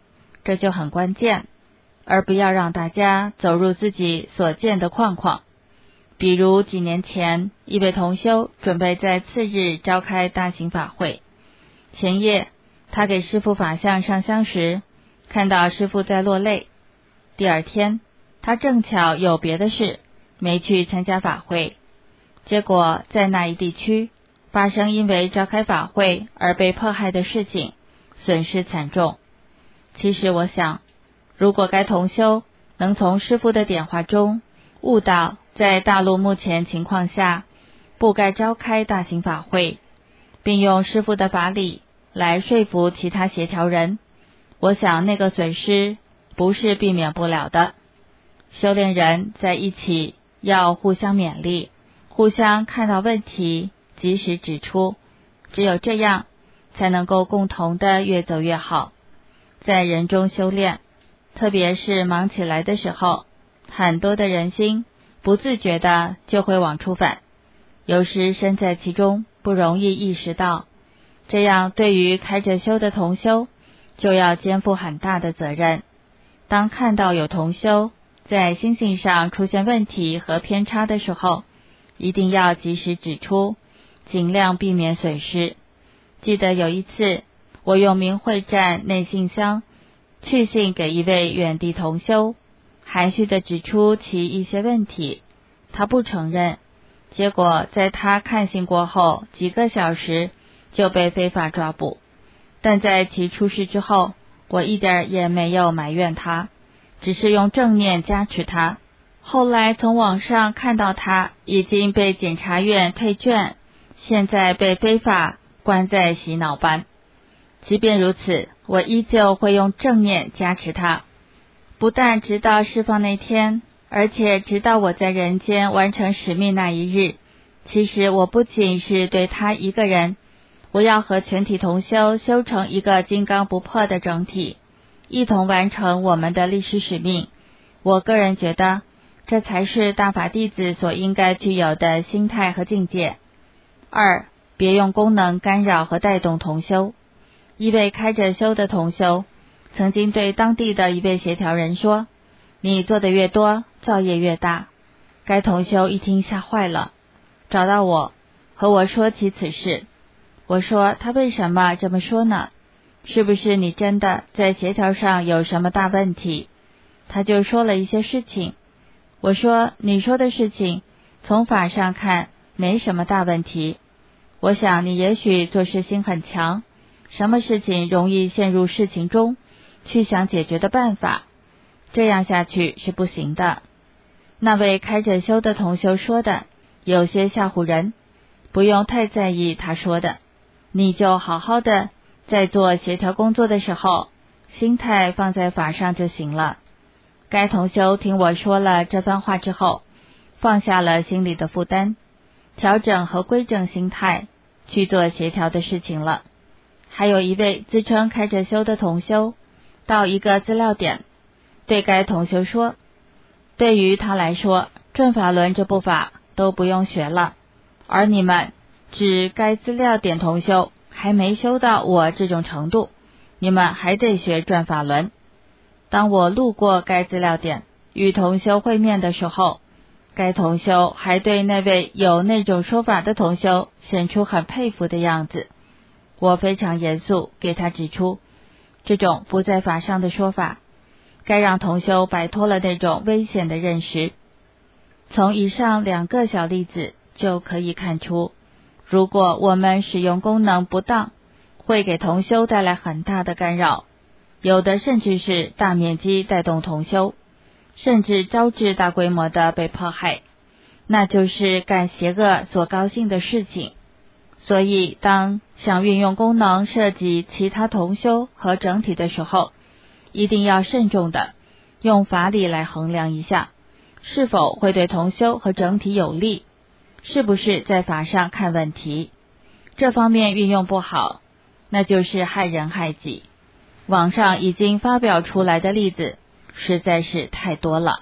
这就很关键，而不要让大家走入自己所见的框框。比如几年前，一位同修准备在次日召开大型法会，前夜他给师父法像上香时，看到师父在落泪。第二天他正巧有别的事，没去参加法会，结果在那一地区发生因为召开法会而被迫害的事情，损失惨重。其实我想，如果该同修能从师父的点化中悟到在大陆目前情况下不该召开大型法会，并用师父的法理来说服其他协调人，我想那个损失不是避免不了的。修炼人在一起要互相勉励，互相看到问题及时指出，只有这样才能够共同的越走越好。在人中修炼，特别是忙起来的时候，很多的人心不自觉的就会往出返，有时身在其中不容易意识到，这样对于开着修的同修就要肩负很大的责任。当看到有同修在心性上出现问题和偏差的时候，一定要及时指出，尽量避免损失。记得有一次，我用明慧站内信箱去信给一位远地同修，含蓄地指出其一些问题，他不承认，结果在他看信过后几个小时就被非法抓捕。但在其出事之后，我一点也没有埋怨他，只是用正念加持他。后来从网上看到他已经被检察院退卷，现在被非法关在洗脑班。即便如此，我依旧会用正念加持他，不但直到释放那天，而且直到我在人间完成使命那一日。其实我不仅是对他一个人，我要和全体同修修成一个金刚不破的整体，一同完成我们的历史使命。我个人觉得，这才是大法弟子所应该具有的心态和境界。二，别用功能干扰和带动同修。一位开着修的同修曾经对当地的一位协调人说，你做的越多，造业越大。该同修一听吓坏了，找到我和我说起此事。我说他为什么这么说呢？是不是你真的在协调上有什么大问题？他就说了一些事情。我说你说的事情从法上看没什么大问题，我想你也许做事心很强，什么事情容易陷入事情中去想解决的办法，这样下去是不行的。那位开着修的同修说的有些吓唬人，不用太在意他说的，你就好好的在做协调工作的时候，心态放在法上就行了。该同修听我说了这番话之后，放下了心里的负担，调整和归正心态，去做协调的事情了。还有一位自称开着修的同修，到一个资料点，对该同修说，对于他来说，转法轮这部法都不用学了，而你们指该资料点同修还没修到我这种程度，你们还得学转法轮。当我路过该资料点与同修会面的时候，该同修还对那位有那种说法的同修显出很佩服的样子。我非常严肃给他指出，这种不在法上的说法，该让同修摆脱了那种危险的认识。从以上2个小例子就可以看出，如果我们使用功能不当，会给同修带来很大的干扰，有的甚至是大面积带动同修，甚至招致大规模的被迫害，那就是干邪恶所高兴的事情。所以当想运用功能涉及其他同修和整体的时候，一定要慎重的用法理来衡量一下，是否会对同修和整体有利，是不是在法上看问题。这方面运用不好，那就是害人害己。网上已经发表出来的例子实在是太多了。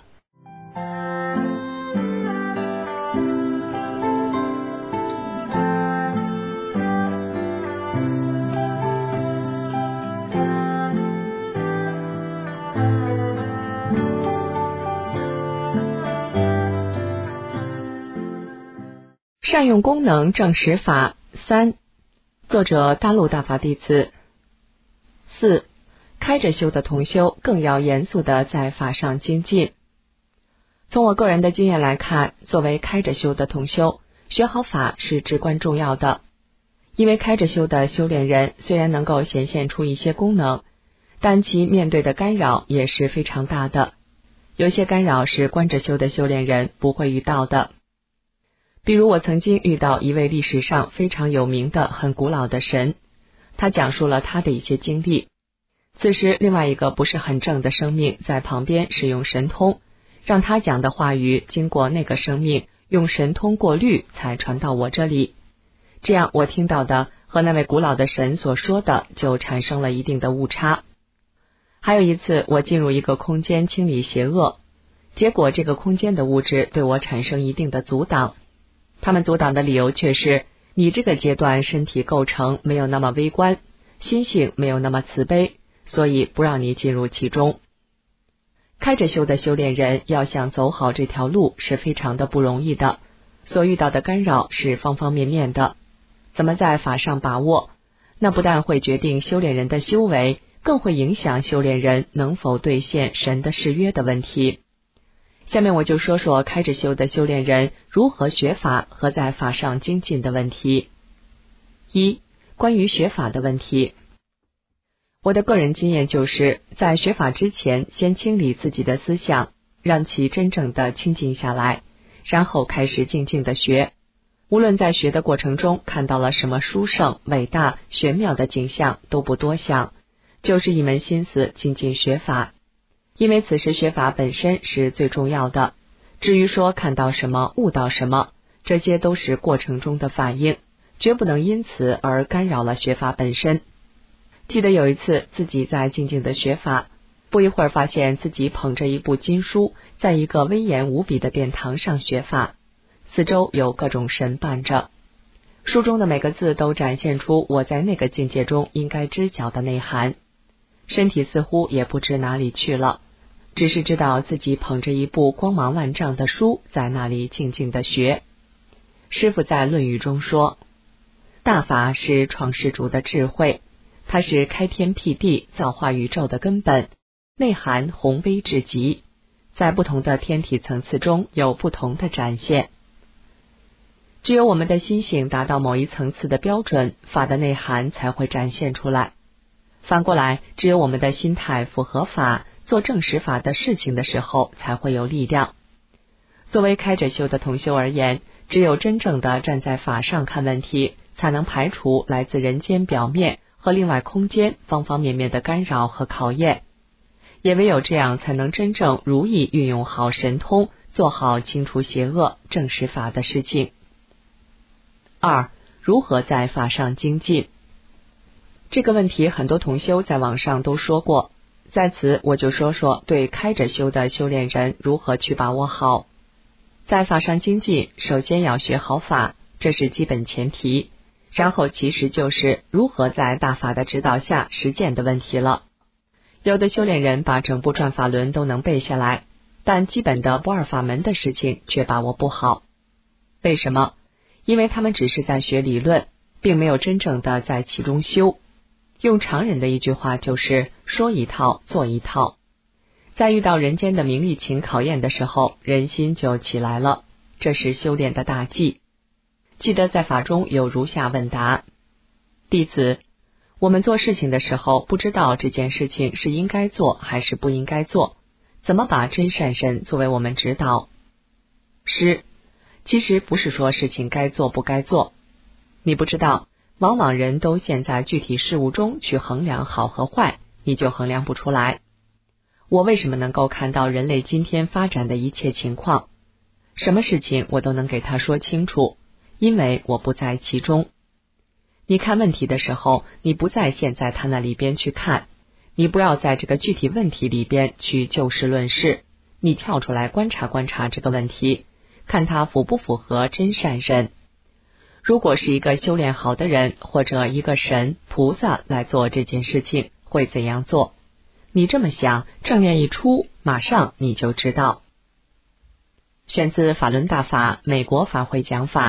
善用功能证实法3，作者大陆大法弟子。4，开着修的同修更要严肃地在法上精进。从我个人的经验来看，作为开着修的同修，学好法是至关重要的。因为开着修的修炼人虽然能够显现出一些功能，但其面对的干扰也是非常大的。有些干扰是观着修的修炼人不会遇到的。比如我曾经遇到一位历史上非常有名的很古老的神，他讲述了他的一些经历。此时另外一个不是很正的生命在旁边使用神通，让他讲的话语经过那个生命用神通过滤才传到我这里。这样我听到的和那位古老的神所说的就产生了一定的误差。还有一次我进入一个空间清理邪恶，结果这个空间的物质对我产生一定的阻挡。他们阻挡的理由却是你这个阶段身体构成没有那么微观，心性没有那么慈悲，所以不让你进入其中。开着修的修炼人要想走好这条路是非常的不容易的，所遇到的干扰是方方面面的。怎么在法上把握，那不但会决定修炼人的修为，更会影响修炼人能否兑现神的誓约的问题。下面我就说说开着修的修炼人如何学法和在法上精进的问题。1，关于学法的问题。我的个人经验就是在学法之前先清理自己的思想，让其真正的清静下来，然后开始静静的学。无论在学的过程中看到了什么殊胜、伟大、玄妙的景象，都不多想，就是一门心思精进学法。因为此时学法本身是最重要的，至于说看到什么、悟到什么，这些都是过程中的反应，绝不能因此而干扰了学法本身。记得有一次自己在静静的学法，不一会儿发现自己捧着一部经书，在一个威严无比的殿堂上学法，四周有各种神伴着，书中的每个字都展现出我在那个境界中应该知晓的内涵。身体似乎也不知哪里去了，只是知道自己捧着一部光芒万丈的书在那里静静的学。师父在论语中说，大法是创世主的智慧，它是开天辟地造化宇宙的根本，内涵宏威至极，在不同的天体层次中有不同的展现。只有我们的心性达到某一层次的标准，法的内涵才会展现出来。反过来，只有我们的心态符合法，做正实法的事情的时候，才会有力量。作为开着修的同修而言，只有真正的站在法上看问题，才能排除来自人间表面和另外空间方方面面的干扰和考验。也唯有这样，才能真正如意运用好神通，做好清除邪恶、正实法的事情。2，如何在法上精进？这个问题很多同修在网上都说过，在此我就说说对开着修的修炼人如何去把握好。在法上精进，首先要学好法，这是基本前提，然后其实就是如何在大法的指导下实践的问题了。有的修炼人把整部转法轮都能背下来，但基本的不二法门的事情却把握不好。为什么？因为他们只是在学理论，并没有真正的在其中修。用常人的一句话就是说一套做一套，在遇到人间的名利情考验的时候，人心就起来了，这是修炼的大忌。记得在法中有如下问答：弟子，我们做事情的时候不知道这件事情是应该做还是不应该做，怎么把真善神作为我们指导？师，其实不是说事情该做不该做，你不知道，往往人都陷在具体事物中去衡量好和坏，你就衡量不出来。我为什么能够看到人类今天发展的一切情况？什么事情我都能给他说清楚，因为我不在其中。你看问题的时候，你不再陷在他那里边去看，你不要在这个具体问题里边去就事论事，你跳出来观察观察这个问题，看它符不符合真善人。如果是一个修炼好的人，或者一个神菩萨来做这件事情，会怎样做？你这么想，正念一出，马上你就知道。选自法轮大法美国法会讲法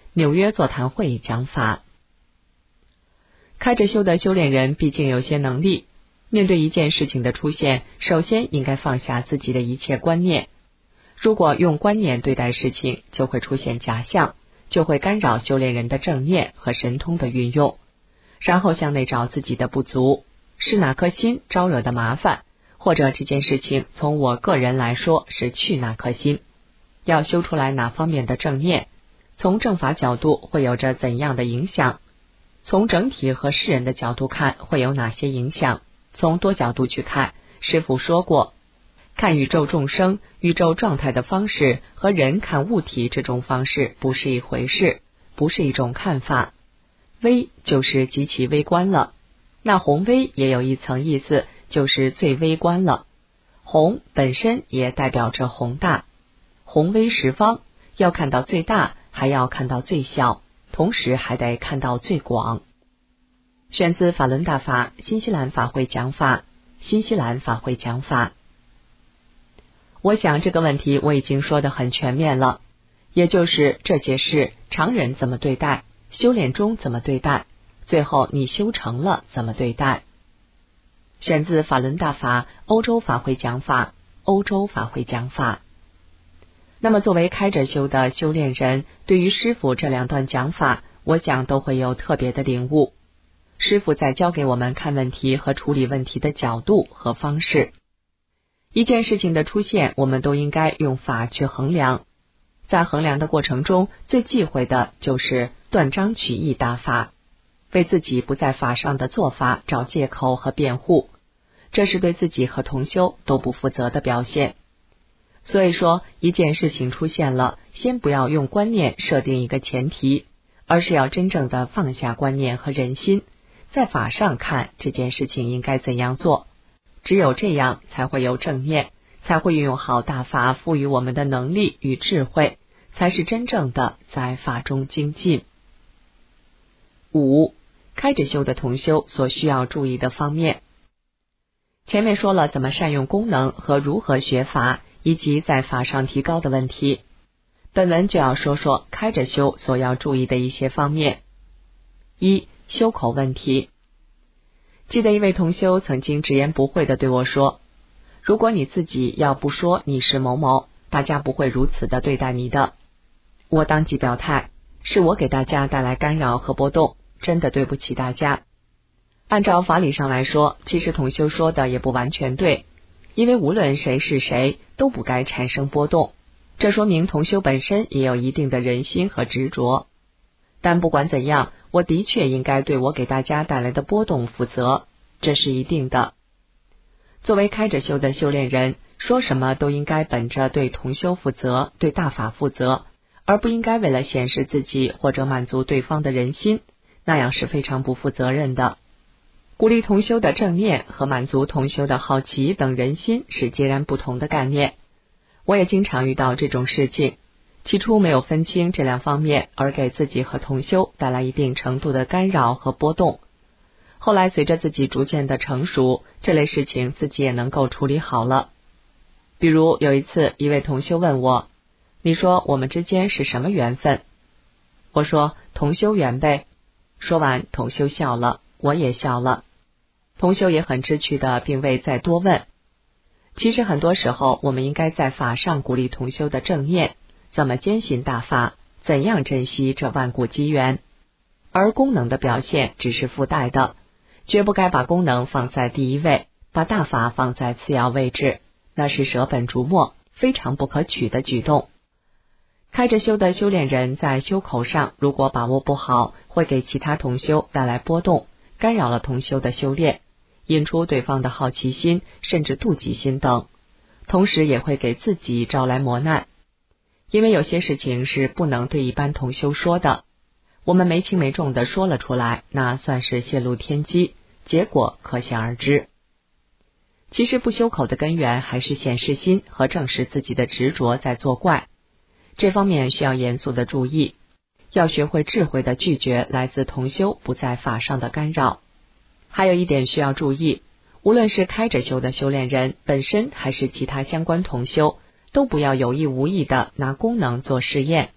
纽约座谈会讲法。开着修的修炼人毕竟有些能力，面对一件事情的出现，首先应该放下自己的一切观念。如果用观念对待事情，就会出现假象，就会干扰修炼人的正念和神通的运用，然后向内找自己的不足，是哪颗心招惹的麻烦，或者这件事情从我个人来说是去哪颗心，要修出来哪方面的正念，从正法角度会有着怎样的影响，从整体和世人的角度看会有哪些影响，从多角度去看。师父说过，看宇宙众生、宇宙状态的方式和人看物体这种方式不是一回事，不是一种看法。微就是极其微观了，那宏微也有一层意思，就是最微观了。宏本身也代表着宏大，宏微十方，要看到最大，还要看到最小，同时还得看到最广。选自法轮大法新西兰法会讲法，新西兰法会讲法。我想这个问题我已经说得很全面了，也就是这些事常人怎么对待，修炼中怎么对待，最后你修成了怎么对待。选自法轮大法欧洲法会讲法，欧洲法会讲法。那么作为开着修的修炼人，对于师父这两段讲法，我想都会有特别的领悟。师父在教给我们看问题和处理问题的角度和方式。一件事情的出现，我们都应该用法去衡量，在衡量的过程中，最忌讳的就是断章取义大法，为自己不在法上的做法找借口和辩护，这是对自己和同修都不负责的表现。所以说，一件事情出现了，先不要用观念设定一个前提，而是要真正的放下观念和人心，在法上看这件事情应该怎样做。只有这样才会有正念，才会运用好大法赋予我们的能力与智慧，才是真正的在法中精进。5. 开着修的同修所需要注意的方面。前面说了怎么善用功能和如何学法，以及在法上提高的问题。本文就要说说开着修所要注意的一些方面。1. 修口问题。记得一位同修曾经直言不讳地对我说，如果你自己要不说你是某某，大家不会如此的对待你的。我当即表态，是我给大家带来干扰和波动，真的对不起大家。按照法理上来说，其实同修说的也不完全对，因为无论谁是谁都不该产生波动，这说明同修本身也有一定的人心和执着。但不管怎样，我的确应该对我给大家带来的波动负责，这是一定的。作为开着修的修炼人，说什么都应该本着对同修负责，对大法负责，而不应该为了显示自己或者满足对方的人心，那样是非常不负责任的。鼓励同修的正念和满足同修的好奇等人心是截然不同的概念。我也经常遇到这种事情，起初没有分清这两方面，而给自己和同修带来一定程度的干扰和波动。后来随着自己逐渐的成熟，这类事情自己也能够处理好了。比如有一次，一位同修问我，你说我们之间是什么缘分？我说同修缘呗。说完，同修笑了，我也笑了。同修也很知趣的并未再多问。其实很多时候，我们应该在法上鼓励同修的正念，怎么坚信大法，怎样珍惜这万古机缘，而功能的表现只是附带的，绝不该把功能放在第一位，把大法放在次要位置，那是舍本逐末，非常不可取的举动。开着修的修炼人在修口上如果把握不好，会给其他同修带来波动，干扰了同修的修炼，引出对方的好奇心甚至妒忌心等，同时也会给自己招来磨难。因为有些事情是不能对一般同修说的，我们没轻没重的说了出来，那算是泄露天机，结果可想而知。其实不修口的根源还是显示心和证实自己的执着在作怪，这方面需要严肃的注意，要学会智慧的拒绝来自同修不在法上的干扰。还有一点需要注意，无论是开着修的修炼人本身还是其他相关同修，都不要有意无意的拿功能做试验，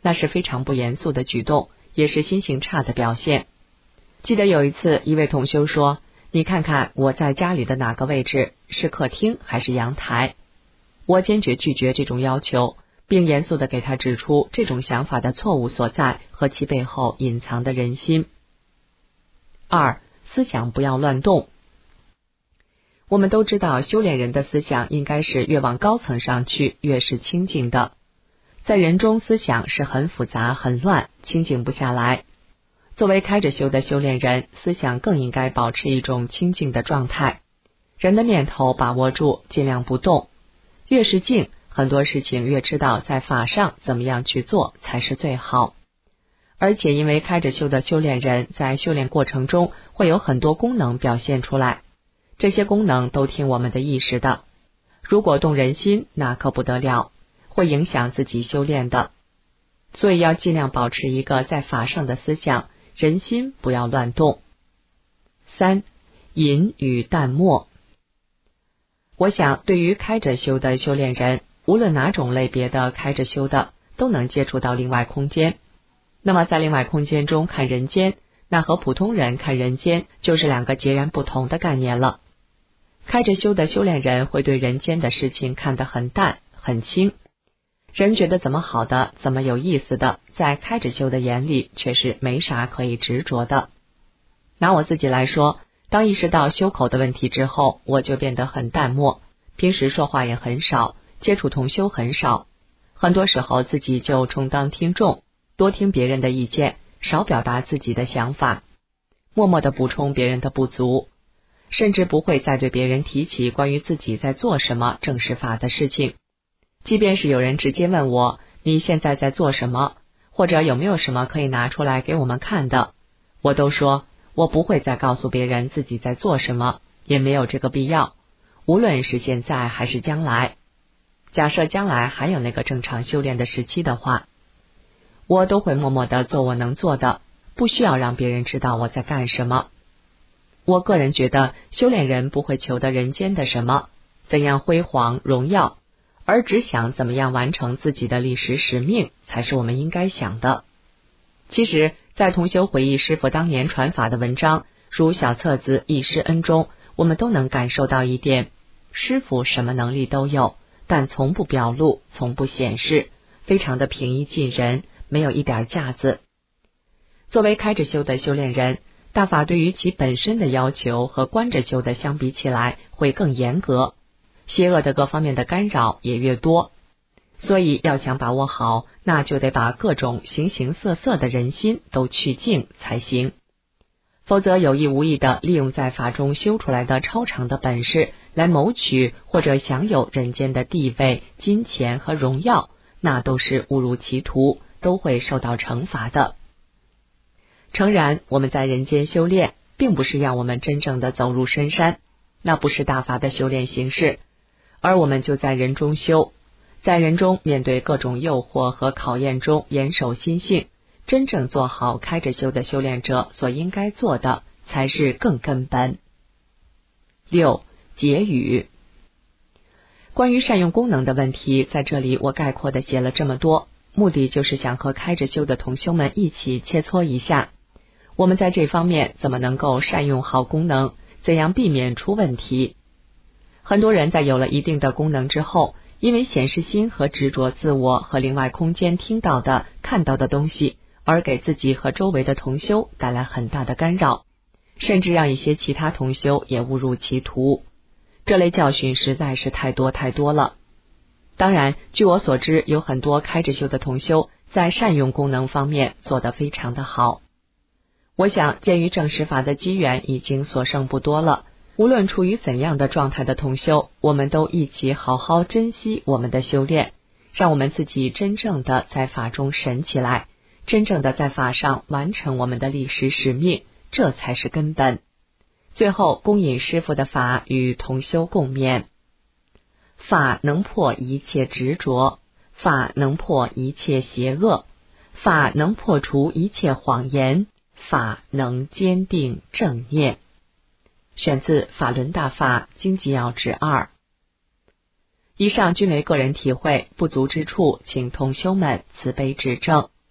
那是非常不严肃的举动，也是心性差的表现。记得有一次，一位同修说，你看看我在家里的哪个位置，是客厅还是阳台？我坚决拒绝这种要求，并严肃地给他指出这种想法的错误所在和其背后隐藏的人心。2. 思想不要乱动。我们都知道，修炼人的思想应该是越往高层上去越是清净的，在人中思想是很复杂很乱，清净不下来。作为开着修的修炼人，思想更应该保持一种清净的状态，人的念头把握住，尽量不动。越是静，很多事情越知道在法上怎么样去做才是最好。而且因为开着修的修炼人在修炼过程中会有很多功能表现出来，这些功能都听我们的意识的，如果动人心，那可不得了，会影响自己修炼的。所以要尽量保持一个在法上的思想，人心不要乱动。3. 隐与淡漠。我想对于开着修的修炼人，无论哪种类别的开着修的，都能接触到另外空间。那么在另外空间中看人间，那和普通人看人间就是两个截然不同的概念了。开着修的修炼人会对人间的事情看得很淡很轻，人觉得怎么好的怎么有意思的，在开着修的眼里却是没啥可以执着的。拿我自己来说，当意识到修口的问题之后，我就变得很淡漠，平时说话也很少，接触同修很少，很多时候自己就充当听众，多听别人的意见，少表达自己的想法，默默地补充别人的不足，甚至不会再对别人提起关于自己在做什么正实法的事情。即便是有人直接问我，你现在在做什么，或者有没有什么可以拿出来给我们看的，我都说我不会再告诉别人自己在做什么，也没有这个必要，无论是现在还是将来。假设将来还有那个正常修炼的时期的话，我都会默默地做我能做的，不需要让别人知道我在干什么。我个人觉得，修炼人不会求得人间的什么，怎样辉煌荣耀，而只想怎么样完成自己的历史使命，才是我们应该想的。其实，在同修回忆师父当年传法的文章，如小册子《忆师恩》中，我们都能感受到一点，师父什么能力都有，但从不表露，从不显示，非常的平易近人，没有一点架子。作为开着修的修炼人，大法对于其本身的要求和关着修的相比起来会更严格，邪恶的各方面的干扰也越多，所以要想把握好，那就得把各种形形色色的人心都去净才行，否则有意无意的利用在法中修出来的超常的本事来谋取或者享有人间的地位、金钱和荣耀，那都是误入歧途，都会受到惩罚的。诚然，我们在人间修炼，并不是让我们真正的走入深山，那不是大法的修炼形式，而我们就在人中修，在人中面对各种诱惑和考验中严守心性，真正做好开着修的修炼者所应该做的，才是更根本。6. 结语。关于善用功能的问题，在这里我概括的写了这么多，目的就是想和开着修的同修们一起切磋一下，我们在这方面怎么能够善用好功能，怎样避免出问题。很多人在有了一定的功能之后，因为显示心和执着自我和另外空间听到的看到的东西，而给自己和周围的同修带来很大的干扰，甚至让一些其他同修也误入歧途。这类教训实在是太多太多了。当然，据我所知，有很多开着修的同修在善用功能方面做得非常的好。我想，鉴于正实法的机缘已经所剩不多了，无论处于怎样的状态的同修，我们都一起好好珍惜我们的修炼，让我们自己真正的在法中神起来，真正的在法上完成我们的历史使命，这才是根本。最后，恭引师父的法与同修共勉。法能破一切执着，法能破一切邪恶，法能破除一切谎言，法能坚定正念。选自法轮大法经纪要旨2。以上均为个人体会，不足之处请同修们慈悲指正。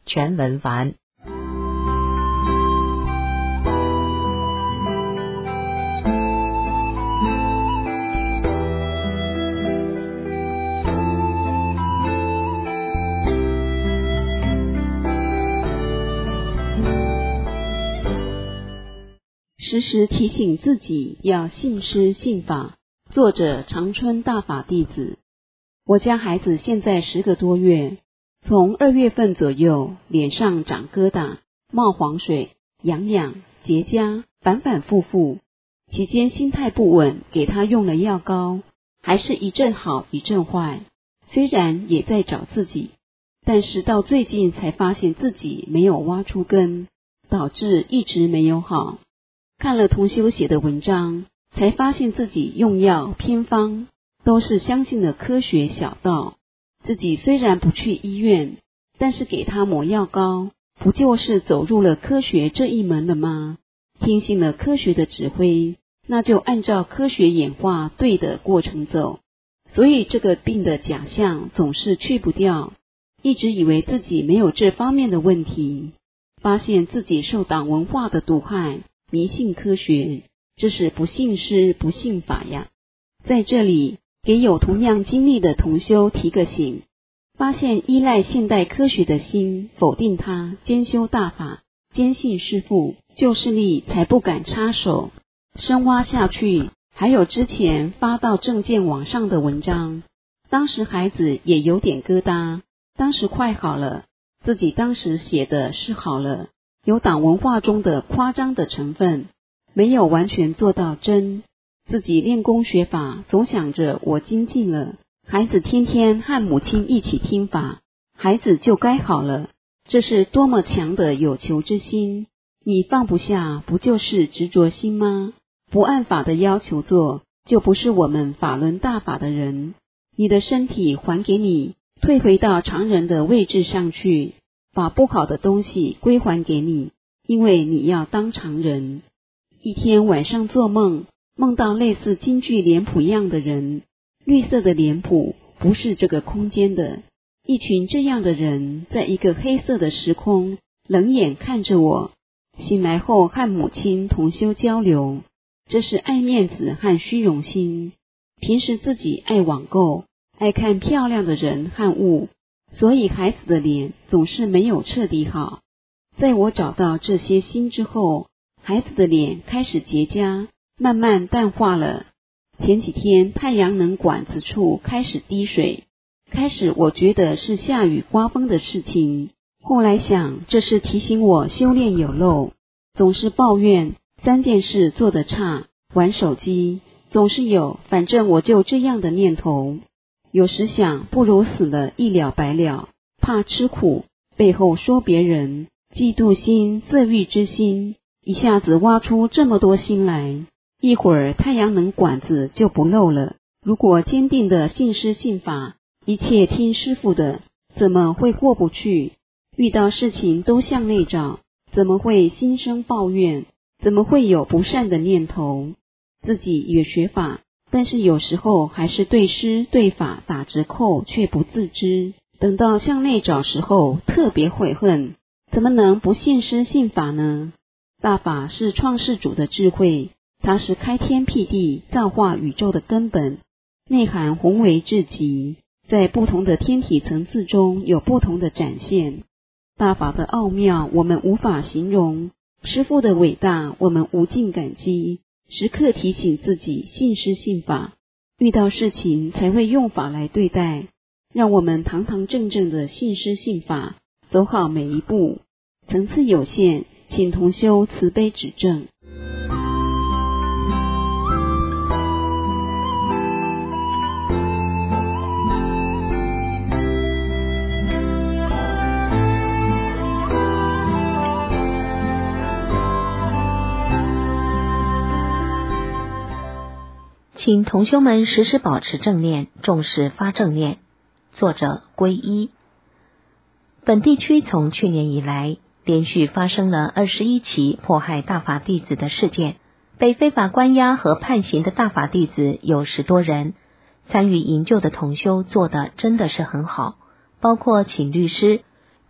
全文完。 时时提醒自己要信师信法。作者长春大法弟子。我家孩子现在10个多月，从2月份左右，脸上长疙瘩、冒黄水、痒痒、结痂，反反复复。期间心态不稳，给他用了药膏，还是一阵好一阵坏。虽然也在找自己，但是到最近才发现自己没有挖出根，导致一直没有好。看了同修写的文章，才发现自己用药偏方都是相信了科学小道。自己虽然不去医院，但是给他抹药膏，不就是走入了科学这一门了吗？听信了科学的指挥，那就按照科学演化对的过程走。所以这个病的假象总是去不掉，一直以为自己没有这方面的问题，发现自己受党文化的毒害，迷信科学，这是不信师不信法呀。在这里给有同样经历的同修提个醒，发现依赖现代科学的心，否定它，兼修大法，坚信师父，旧势力才不敢插手。深挖下去，还有之前发到证件网上的文章，当时孩子也有点疙瘩，当时快好了，自己当时写的是好了，有党文化中的夸张的成分，没有完全做到真。自己练功学法，总想着我精进了，孩子天天和母亲一起听法，孩子就该好了。这是多么强的有求之心，你放不下，不就是执着心吗？不按法的要求做，就不是我们法轮大法的人。你的身体还给你，退回到常人的位置上去，把不好的东西归还给你，因为你要当常人。一天晚上做梦，梦到类似京剧脸谱一样的人，绿色的脸谱，不是这个空间的。一群这样的人，在一个黑色的时空，冷眼看着我。醒来后和母亲同修交流，这是爱面子和虚荣心。平时自己爱网购，爱看漂亮的人和物，所以孩子的脸总是没有彻底好。在我找到这些心之后，孩子的脸开始结痂，慢慢淡化了。前几天太阳能管子处开始滴水，开始我觉得是下雨刮风的事情，后来想这是提醒我修炼有漏，总是抱怨3件事做得差，玩手机，总是有反正我就这样的念头。有时想不如死了一了百了，怕吃苦，背后说别人，嫉妒心、色欲之心，一下子挖出这么多心来，一会儿太阳能管子就不漏了。如果坚定的信师信法，一切听师父的，怎么会过不去？遇到事情都向内找，怎么会心生抱怨？怎么会有不善的念头？自己也学法，但是有时候还是对师对法打折扣，却不自知。等到向内找时候，特别悔恨，怎么能不信师信法呢？大法是创世主的智慧，它是开天辟地、造化宇宙的根本，内涵宏伟至极，在不同的天体层次中有不同的展现。大法的奥妙我们无法形容，师父的伟大我们无尽感激，时刻提醒自己信师信法，遇到事情才会用法来对待，让我们堂堂正正的信师信法，走好每一步。层次有限，请同修慈悲指正。 请同修们时时保持正念，重视发正念。作者皈依。本地区从去年以来，连续发生了21起迫害大法弟子的事件，被非法关押和判刑的大法弟子有10多人。参与营救的同修做的真的是很好，包括请律师，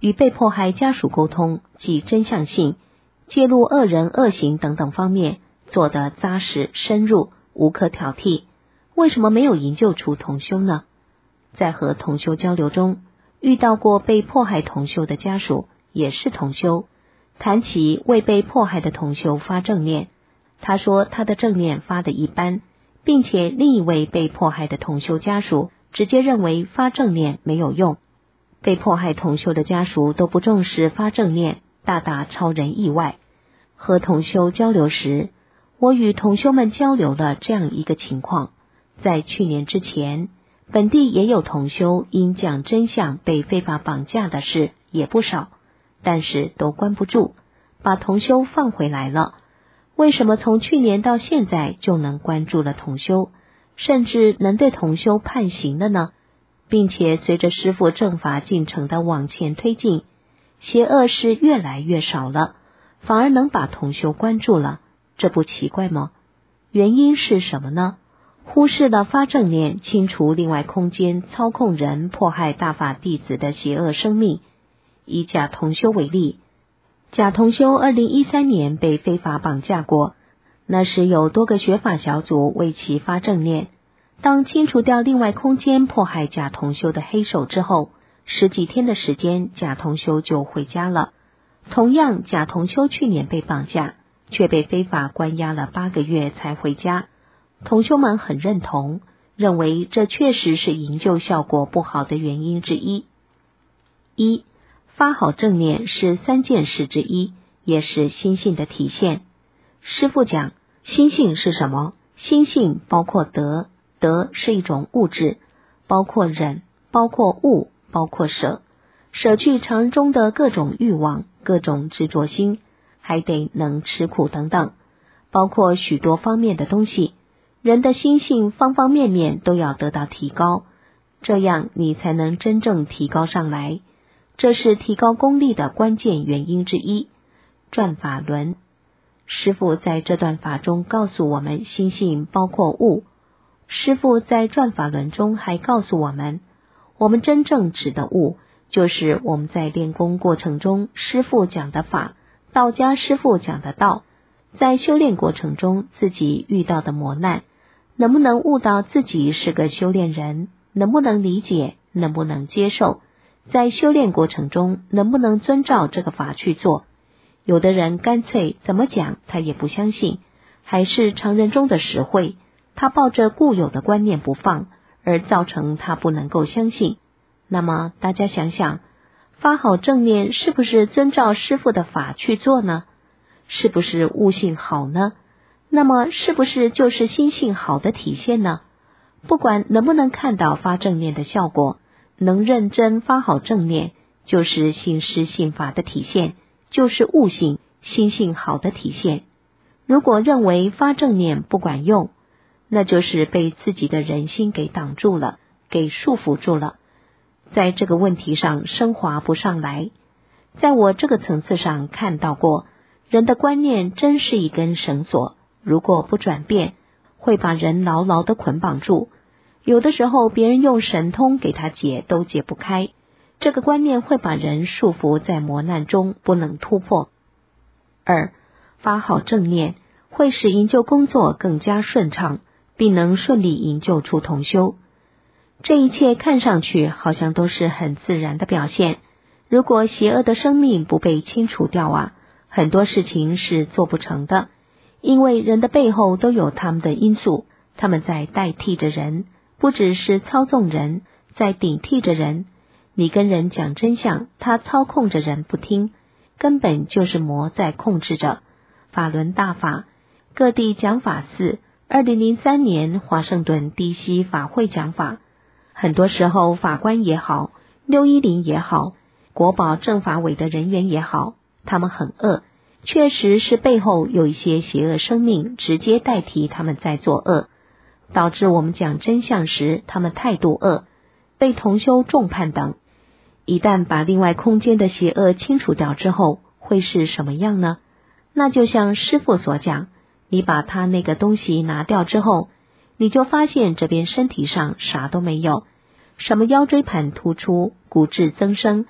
与被迫害家属沟通及真相性、揭露恶人恶行等等方面做得扎实深入，无可挑剔。为什么没有营救出同修呢？在和同修交流中，遇到过被迫害同修的家属，也是同修，谈起为被迫害的同修发正念，他说他的正念发得一般，并且另一位被迫害的同修家属直接认为发正念没有用。被迫害同修的家属都不重视发正念，大大超人意外。和同修交流时，我与同修们交流了这样一个情况，在去年之前，本地也有同修因讲真相被非法绑架的事也不少，但是都关不住，把同修放回来了。为什么从去年到现在就能关注了同修，甚至能对同修判刑了呢？并且随着师父正法进程的往前推进，邪恶是越来越少了，反而能把同修关注了，这不奇怪吗？原因是什么呢？忽视了发正念清除另外空间操控人迫害大法弟子的邪恶生命。以贾同修为例，贾同修2013年被非法绑架过，那时有多个学法小组为其发正念。当清除掉另外空间迫害贾同修的黑手之后，10几天的时间，贾同修就回家了。同样，贾同修去年被绑架，却被非法关押了8个月才回家。同修们很认同，认为这确实是营救效果不好的原因之一。一、发好正念是3件事之一，也是心性的体现。师父讲，心性是什么？心性包括德，德是一种物质，包括忍，包括悟，包括舍，舍去常人中的各种欲望、各种执着心，还得能吃苦等等，包括许多方面的东西。人的心性方方面面都要得到提高，这样你才能真正提高上来，这是提高功力的关键原因之一。转法轮，师父在这段法中告诉我们，心性包括悟。师父在转法轮中还告诉我们，我们真正指的悟，就是我们在练功过程中师父讲的法，道家师父讲的道，在修炼过程中自己遇到的磨难，能不能悟到自己是个修炼人，能不能理解，能不能接受，在修炼过程中能不能遵照这个法去做。有的人干脆怎么讲他也不相信，还是常人中的实惠，他抱着固有的观念不放，而造成他不能够相信。那么大家想想，发好正念是不是遵照师父的法去做呢？是不是悟性好呢？那么是不是就是心性好的体现呢？不管能不能看到发正念的效果，能认真发好正念，就是信师信法的体现，就是悟性心性好的体现。如果认为发正念不管用，那就是被自己的人心给挡住了，给束缚住了，在这个问题上升华不上来。在我这个层次上看到过，人的观念真是一根绳索，如果不转变，会把人牢牢地捆绑住。有的时候别人用神通给他解都解不开，这个观念会把人束缚在磨难中，不能突破。2. 发好正念会使营救工作更加顺畅，并能顺利营救出同修。这一切看上去好像都是很自然的表现，如果邪恶的生命不被清除掉啊，很多事情是做不成的。因为人的背后都有他们的因素，他们在代替着人，不只是操纵人，在顶替着人。你跟人讲真相，他操控着人不听，根本就是魔在控制着。法轮大法，各地讲法寺，2003年华盛顿 DC 法会讲法，很多时候法官也好，610也好，国保政法委的人员也好，他们很恶，确实是背后有一些邪恶生命直接代替他们在作恶，导致我们讲真相时他们态度恶，被同修重判等。一旦把另外空间的邪恶清除掉之后，会是什么样呢？那就像师父所讲，你把他那个东西拿掉之后，你就发现这边身体上啥都没有，什么腰椎盘突出、骨质增生，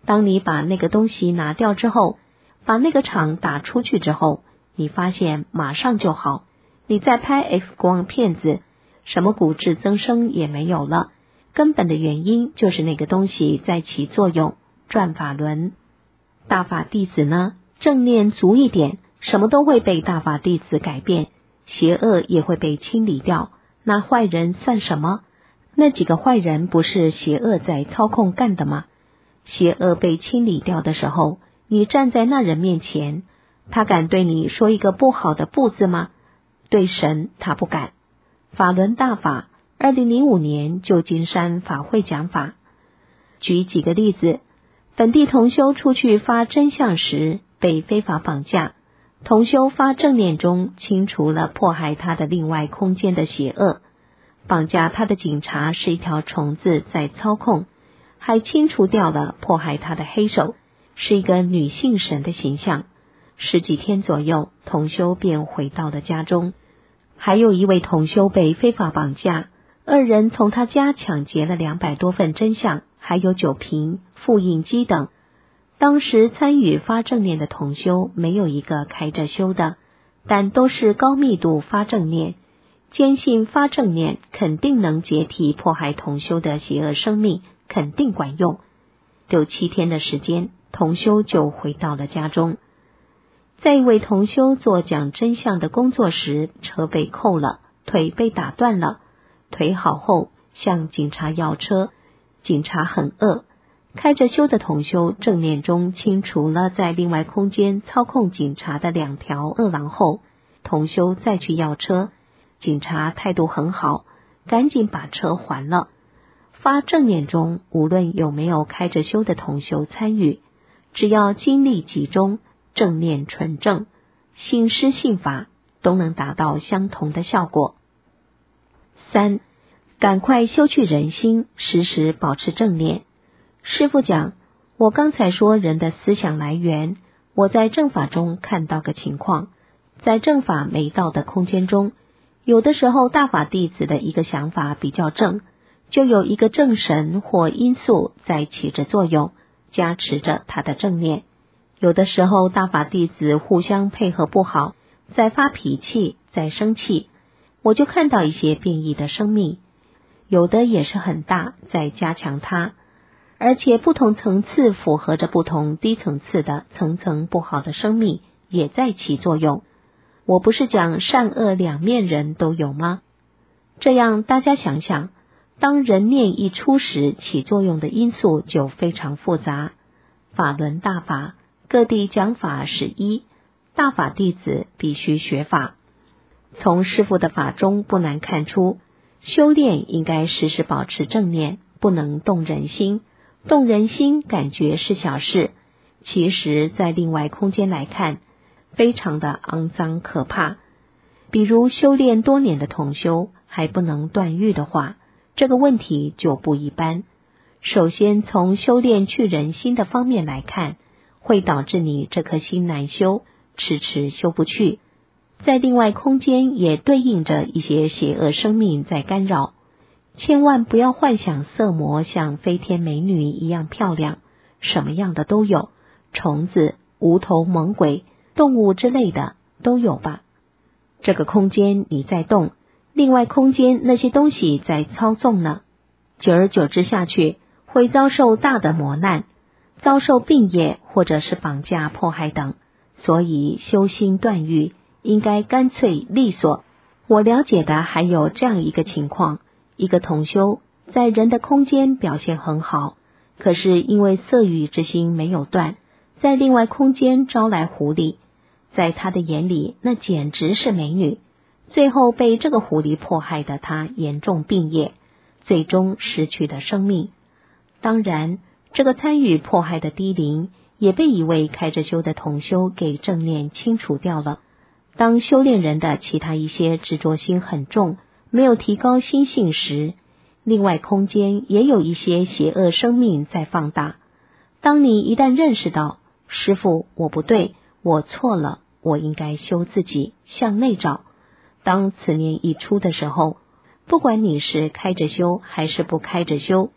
当你把那个东西拿掉之后，把那个场打出去之后，你发现马上就好。你再拍 X 光片子，什么骨质增生也没有了，根本的原因就是那个东西在起作用，转法轮。大法弟子呢，正念足一点，什么都会被大法弟子改变，邪恶也会被清理掉。那坏人算什么？那几个坏人不是邪恶在操控干的吗？邪恶被清理掉的时候，你站在那人面前，他敢对你说一个不好的不字吗？对神他不敢。法轮大法2005年旧金山法会讲法，举几个例子。本地同修出去发真相时被非法绑架，同修发正念中清除了迫害他的另外空间的邪恶，绑架他的警察是一条虫子在操控，还清除掉了迫害他的黑手，是一个女性神的形象。10几天左右，同修便回到了家中。还有一位同修被非法绑架，2人从他家抢劫了200多份真相，还有酒瓶、复印机等。当时参与发正念的同修没有一个开着修的，但都是高密度发正念，坚信发正念肯定能解体迫害同修的邪恶生命，肯定管用。6、7天的时间，同修就回到了家中。在一位同修做讲真相的工作时，车被扣了，腿被打断了，腿好后向警察要车，警察很饿。开着修的同修正念中清除了在另外空间操控警察的2条恶狼后，同修再去要车，警察态度很好，赶紧把车还了。发正念中无论有没有开着修的同修参与，只要精力集中，正念纯正，信师信法，都能达到相同的效果。3. 赶快修去人心，时时保持正念。师父讲，我刚才说人的思想来源，我在正法中看到个情况，在正法没到的空间中，有的时候大法弟子的一个想法比较正，就有一个正神或因素在起着作用，加持着他的正念。有的时候大法弟子互相配合不好，在发脾气，在生气，我就看到一些变异的生命，有的也是很大，在加强它，而且不同层次符合着不同低层次的层层不好的生命也在起作用。我不是讲善恶两面人都有吗？这样大家想想，当人念一出时，起作用的因素就非常复杂。法轮大法各地讲法是一，大法弟子必须学法。从师父的法中不难看出，修炼应该时时保持正念，不能动人心。动人心感觉是小事，其实在另外空间来看，非常的肮脏可怕。比如修炼多年的同修还不能断欲的话，这个问题就不一般。首先从修炼去人心的方面来看，会导致你这颗心难修，迟迟修不去。在另外空间也对应着一些邪恶生命在干扰。千万不要幻想色魔像飞天美女一样漂亮，什么样的都有，虫子、无头猛鬼、动物之类的都有吧。这个空间你在动，另外空间那些东西在操纵呢。久而久之下去，会遭受大的磨难，遭受病业或者是绑架迫害等。所以修心断欲应该干脆利索。我了解的还有这样一个情况，一个同修在人的空间表现很好，可是因为色欲之心没有断，在另外空间招来狐狸，在他的眼里那简直是美女，最后被这个狐狸迫害的他严重病业，最终失去了生命。当然这个参与迫害的低灵也被一位开着修的同修给正念清除掉了。当修炼人的其他一些执着心很重，没有提高心性时，另外空间也有一些邪恶生命在放大。当你一旦认识到，师父我不对，我错了，我应该修自己，向内找。当此念一出的时候，不管你是开着修还是不开着修，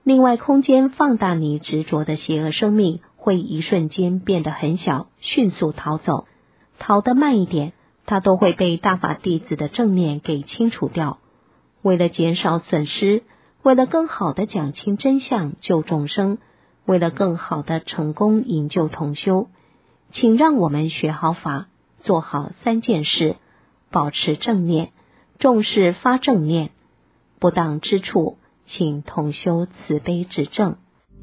另外，空间放大你执着的邪恶生命，会一瞬间变得很小，迅速逃走。逃得慢一点，它都会被大法弟子的正念给清除掉。为了减少损失，为了更好的讲清真相救众生，为了更好的成功营救同修，请让我们学好法，做好3件事：保持正念，重视发正念，不当之处请同修慈悲指正。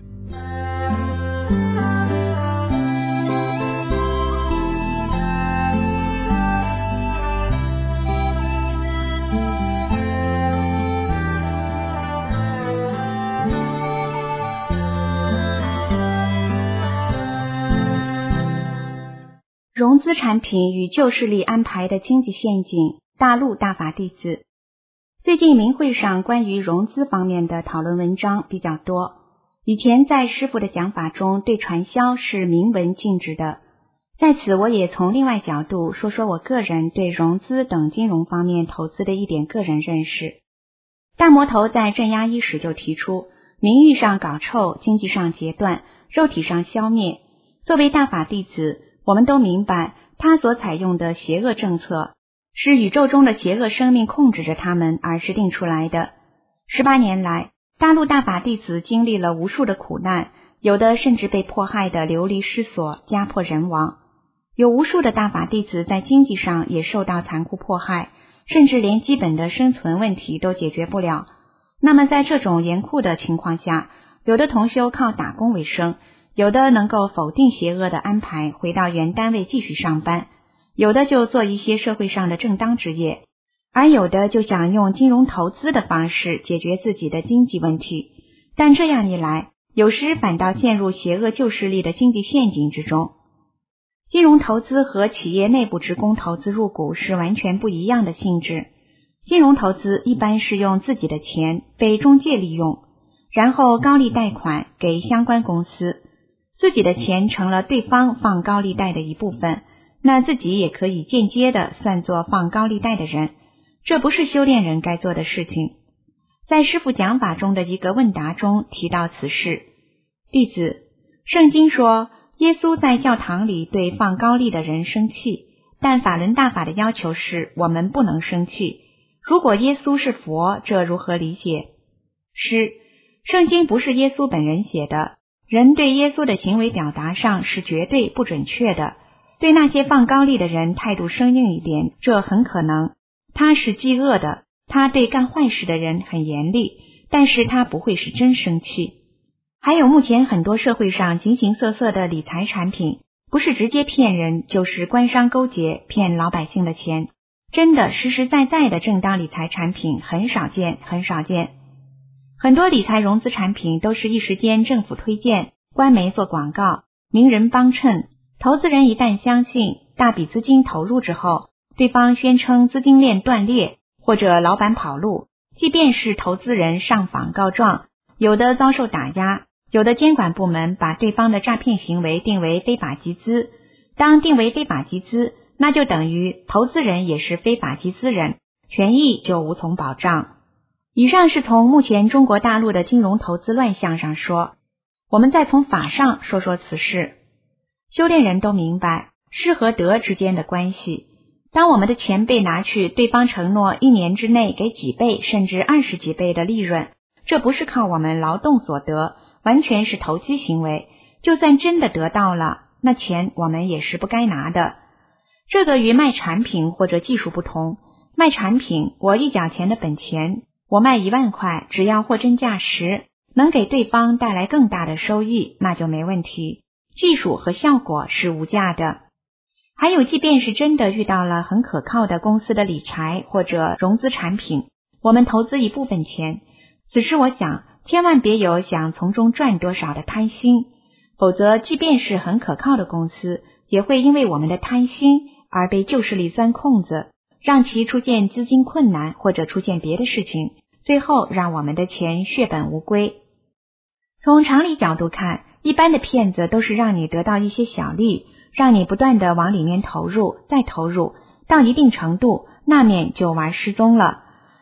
融资产品与旧势力安排的经济陷阱，大陆大法弟子。最近明会上关于融资方面的讨论文章比较多。以前在师父的讲法中，对传销是明文禁止的。在此我也从另外角度说说我个人对融资等金融方面投资的一点个人认识。大魔头在镇压伊始就提出，名誉上搞臭，经济上截断，肉体上消灭。作为大法弟子，我们都明白他所采用的邪恶政策是宇宙中的邪恶生命控制着他们而制定出来的。18年来，大陆大法弟子经历了无数的苦难，有的甚至被迫害的流离失所，家破人亡。有无数的大法弟子在经济上也受到残酷迫害，甚至连基本的生存问题都解决不了。那么在这种严酷的情况下，有的同修靠打工为生，有的能够否定邪恶的安排，回到原单位继续上班，有的就做一些社会上的正当职业，而有的就想用金融投资的方式解决自己的经济问题。但这样一来，有时反倒陷入邪恶旧势力的经济陷阱之中。金融投资和企业内部职工投资入股是完全不一样的性质。金融投资一般是用自己的钱被中介利用，然后高利贷款给相关公司，自己的钱成了对方放高利贷的一部分，那自己也可以间接的算作放高利贷的人，这不是修炼人该做的事情。在师父讲法中的一个问答中提到此事，弟子，圣经说耶稣在教堂里对放高利的人生气，但法轮大法的要求是我们不能生气。如果耶稣是佛，这如何理解？师，圣经不是耶稣本人写的，人对耶稣的行为表达上是绝对不准确的。对那些放高利的人态度生硬一点，这很可能。他是饥饿的，他对干坏事的人很严厉，但是他不会是真生气。还有目前很多社会上形形色色的理财产品，不是直接骗人，就是官商勾结骗老百姓的钱。真的实实在在的正当理财产品很少见，很少见。很多理财融资产品都是一时间政府推荐，官媒做广告，名人帮衬，投资人一旦相信，大笔资金投入之后，对方宣称资金链断裂，或者老板跑路，即便是投资人上访告状，有的遭受打压，有的监管部门把对方的诈骗行为定为非法集资。当定为非法集资，那就等于投资人也是非法集资人，权益就无从保障。以上是从目前中国大陆的金融投资乱象上说，我们再从法上说说此事。修炼人都明白失和得之间的关系。当我们的钱被拿去，对方承诺1年之内给几倍甚至20几倍的利润，这不是靠我们劳动所得，完全是投机行为。就算真的得到了，那钱我们也是不该拿的。这个与卖产品或者技术不同。卖产品，我一角钱的本钱，我卖1万块，只要货真价实，能给对方带来更大的收益，那就没问题。技术和效果是无价的。还有，即便是真的遇到了很可靠的公司的理财或者融资产品，我们投资一部分钱，此时我想千万别有想从中赚多少的贪心，否则即便是很可靠的公司，也会因为我们的贪心而被旧势力钻空子，让其出现资金困难或者出现别的事情，最后让我们的钱血本无归。从常理角度看，一般的骗子都是让你得到一些小利，让你不断的往里面投入，再投入，到一定程度，那面就玩失踪了。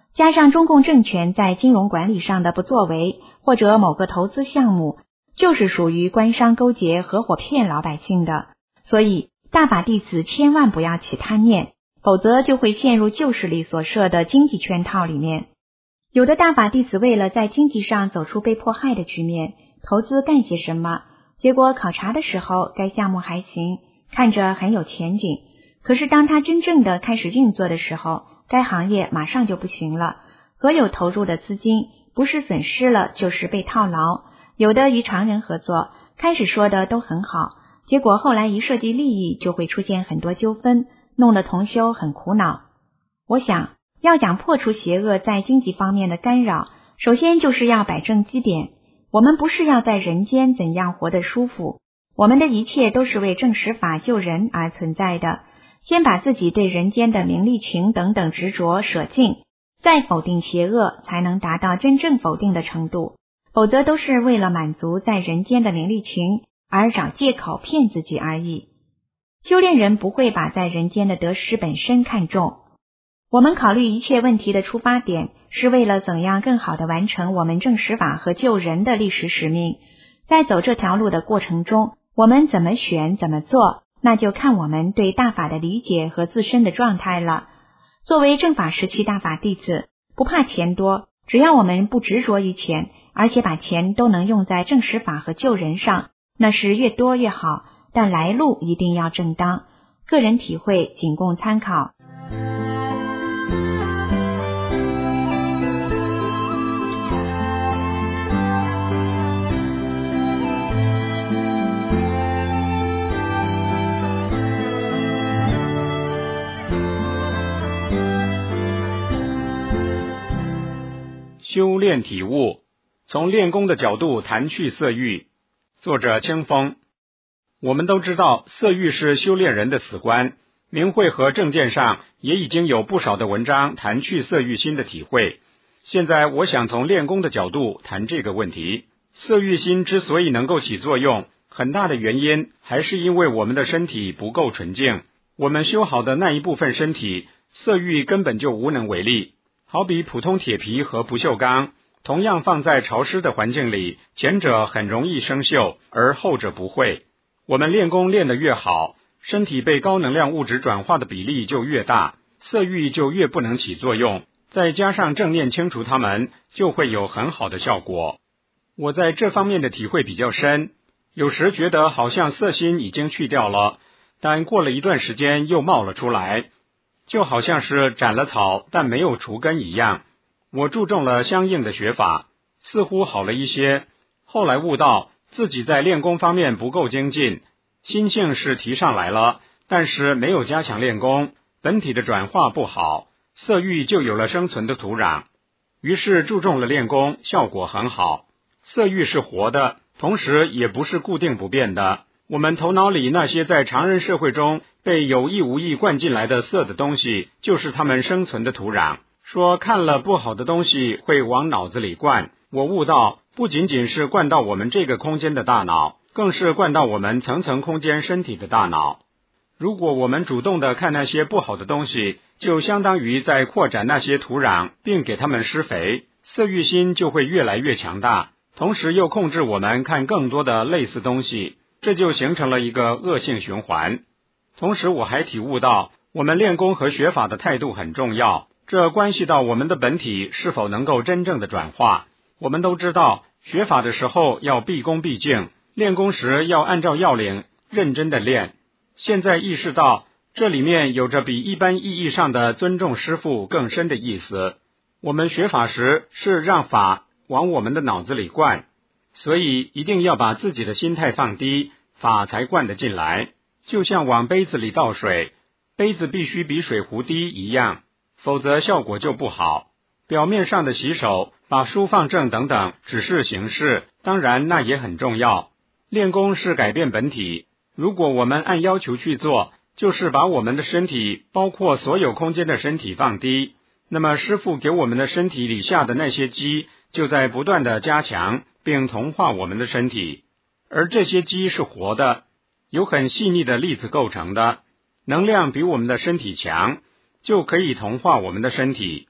加上中共政权在金融管理上的不作为，或者某个投资项目就是属于官商勾结合伙骗老百姓的，所以大法弟子千万不要起贪念，否则就会陷入旧势力所设的经济圈套里面。有的大法弟子为了在经济上走出被迫害的局面，投资干些什么，结果考察的时候该项目还行，看着很有前景，可是当他真正的开始运作的时候，该行业马上就不行了，所有投入的资金不是损失了就是被套牢。有的与常人合作，开始说的都很好，结果后来一涉及利益就会出现很多纠纷，弄得同修很苦恼。我想要想破除邪恶在经济方面的干扰，首先就是要摆正基点。我们不是要在人间怎样活得舒服，我们的一切都是为正实法救人而存在的。先把自己对人间的名利情等等执着舍尽，再否定邪恶，才能达到真正否定的程度。否则都是为了满足在人间的名利情而找借口骗自己而已。修炼人不会把在人间的得失本身看重，我们考虑一切问题的出发点是为了怎样更好地完成我们正实法和救人的历史使命。在走这条路的过程中，我们怎么选怎么做，那就看我们对大法的理解和自身的状态了。作为正法时期大法弟子，不怕钱多，只要我们不执着于钱，而且把钱都能用在正实法和救人上，那是越多越好，但来路一定要正当。个人体会仅供参考。 修炼体悟，从练功的角度谈去色欲。作者清风。我们都知道色欲是修炼人的死关，明慧和正见上也已经有不少的文章谈去色欲心的体会。现在我想从练功的角度谈这个问题。色欲心之所以能够起作用，很大的原因还是因为我们的身体不够纯净，我们修好的那一部分身体，色欲根本就无能为力。好比普通铁皮和不锈钢，同样放在潮湿的环境里，前者很容易生锈，而后者不会。我们练功练得越好，身体被高能量物质转化的比例就越大，色欲就越不能起作用，再加上正念清除它们，就会有很好的效果。我在这方面的体会比较深，有时觉得好像色心已经去掉了，但过了一段时间又冒了出来，就好像是斩了草但没有除根一样。我注重了相应的学法，似乎好了一些。后来悟到自己在练功方面不够精进，心性是提上来了，但是没有加强练功，本体的转化不好，色欲就有了生存的土壤。于是注重了练功，效果很好。色欲是活的，同时也不是固定不变的。我们头脑里那些在常人社会中被有意无意灌进来的色的东西，就是他们生存的土壤。说看了不好的东西会往脑子里灌，我悟到不仅仅是灌到我们这个空间的大脑，更是灌到我们层层空间身体的大脑。如果我们主动的看那些不好的东西，就相当于在扩展那些土壤，并给它们施肥，色欲心就会越来越强大，同时又控制我们看更多的类似东西，这就形成了一个恶性循环。同时我还体悟到，我们练功和学法的态度很重要，这关系到我们的本体是否能够真正的转化。我们都知道，学法的时候要毕恭毕敬，练功时要按照要领认真的练。现在意识到，这里面有着比一般意义上的尊重师父更深的意思。我们学法时是让法往我们的脑子里灌，所以一定要把自己的心态放低，法才灌得进来。就像往杯子里倒水，杯子必须比水壶低一样，否则效果就不好。表面上的洗手，把书放正等等，只是形式，当然那也很重要。练功是改变本体，如果我们按要求去做，就是把我们的身体，包括所有空间的身体放低，那么师父给我们的身体里下的那些基，就在不断的加强，并同化我们的身体。而这些基是活的，有很细腻的粒子构成的，能量比我们的身体强，就可以同化我们的身体。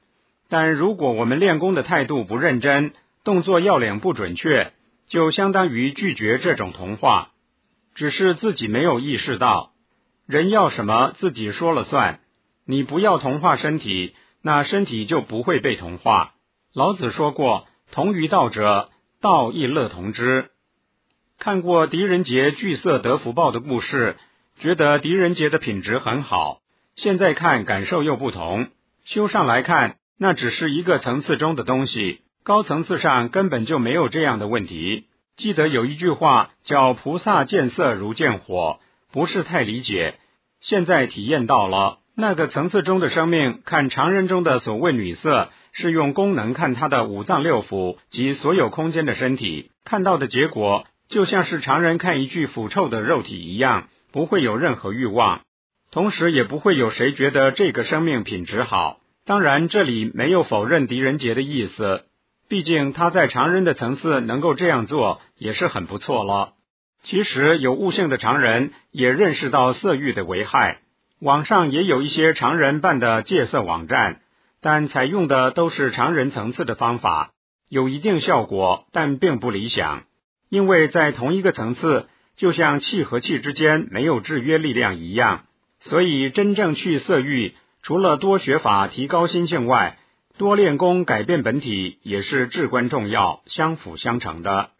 但如果我们练功的态度不认真，动作要领不准确，就相当于拒绝这种同化，只是自己没有意识到，人要什么自己说了算，你不要同化身体，那身体就不会被同化。老子说过，同于道者，道亦乐同之。看过狄仁杰聚色得福报的故事，觉得狄仁杰的品质很好，现在看感受又不同。修上来看，那只是一个层次中的东西，高层次上根本就没有这样的问题。记得有一句话叫菩萨见色如见火，不是太理解，现在体验到了。那个层次中的生命看常人中的所谓女色，是用功能看他的五脏六腑及所有空间的身体，看到的结果就像是常人看一具腐臭的肉体一样，不会有任何欲望，同时也不会有谁觉得这个生命品质好。当然这里没有否认狄仁杰的意思，毕竟他在常人的层次能够这样做也是很不错了。其实有悟性的常人也认识到色欲的危害，网上也有一些常人办的戒色网站，但采用的都是常人层次的方法，有一定效果，但并不理想。因为在同一个层次，就像气和气之间没有制约力量一样，所以真正去色欲，除了多学法提高心性外，多练功改变本体也是至关重要，相辅相成的。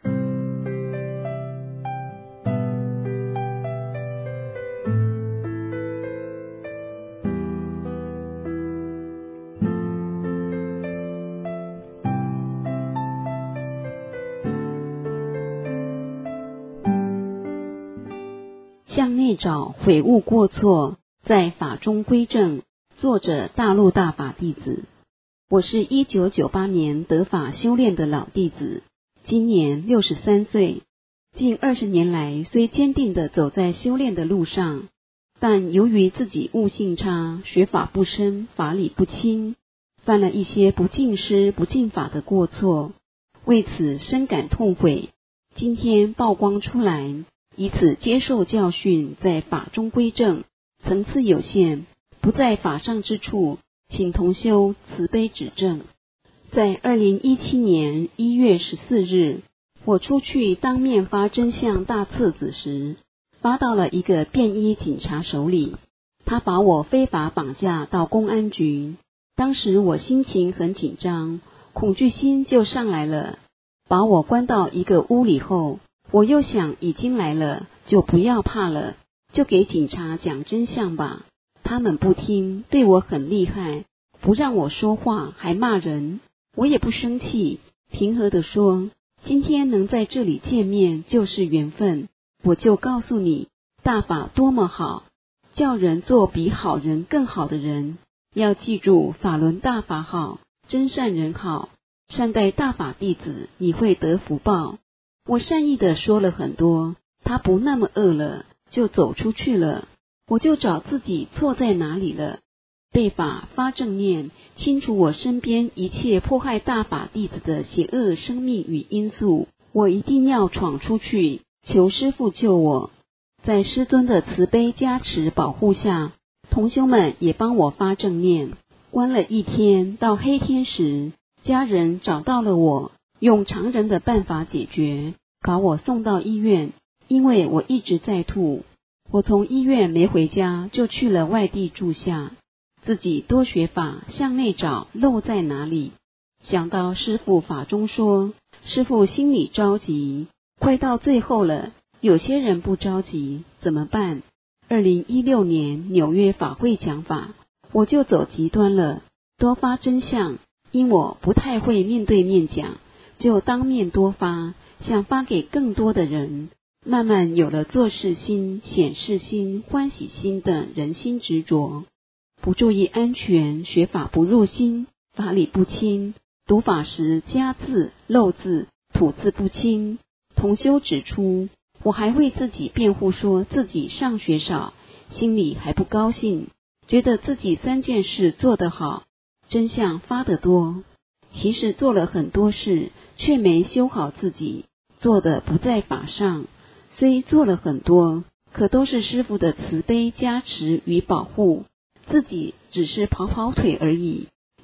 向内找，悔悟过错，在法中归正。作者大陆大法弟子。我是1998年得法修炼的老弟子，今年63岁。近20年来，虽坚定地走在修炼的路上，但由于自己悟性差，学法不深，法理不清，犯了一些不敬师不敬法的过错，为此深感痛悔。今天曝光出来，以此接受教训，在法中归正。层次有限，不在法上之处，请同修慈悲指正。在2017年1月14日，我出去当面发真相大册子时，发到了一个便衣警察手里，他把我非法绑架到公安局。当时我心情很紧张，恐惧心就上来了。把我关到一个屋里后，我又想已经来了，就不要怕了，就给警察讲真相吧。他们不听，对我很厉害，不让我说话，还骂人。我也不生气，平和地说，今天能在这里见面就是缘分。我就告诉你，大法多么好，叫人做比好人更好的人。要记住，法轮大法好，真善人好，善待大法弟子，你会得福报。我善意地说了很多，他不那么饿了，就走出去了。我就找自己错在哪里了，背法发正念，清除我身边一切迫害大法弟子的邪恶生命与因素。我一定要闯出去，求师父救我。在师尊的慈悲加持保护下，同修们也帮我发正念。关了1天，到黑天时，家人找到了我，用常人的办法解决，把我送到医院。因为我一直在吐，我从医院没回家，就去了外地住下。自己多学法，向内找漏在哪里。想到师父法中说，师父心里着急，快到最后了，有些人不着急，怎么办？2016年纽约法会讲法，我就走极端了，多发真相。因我不太会面对面讲，就当面多发，想发给更多的人。慢慢有了做事心、显示心、欢喜心的人心执着，不注意安全，学法不入心，法理不清，读法时加字、漏字、吐字不清。同修指出，我还为自己辩护，说自己上学少，心里还不高兴，觉得自己3件事做得好，真相发得多。其实做了很多事，却没修好自己，做的不在法上。虽做了很多，可都是师父的慈悲加持与保护，自己只是跑跑腿而已。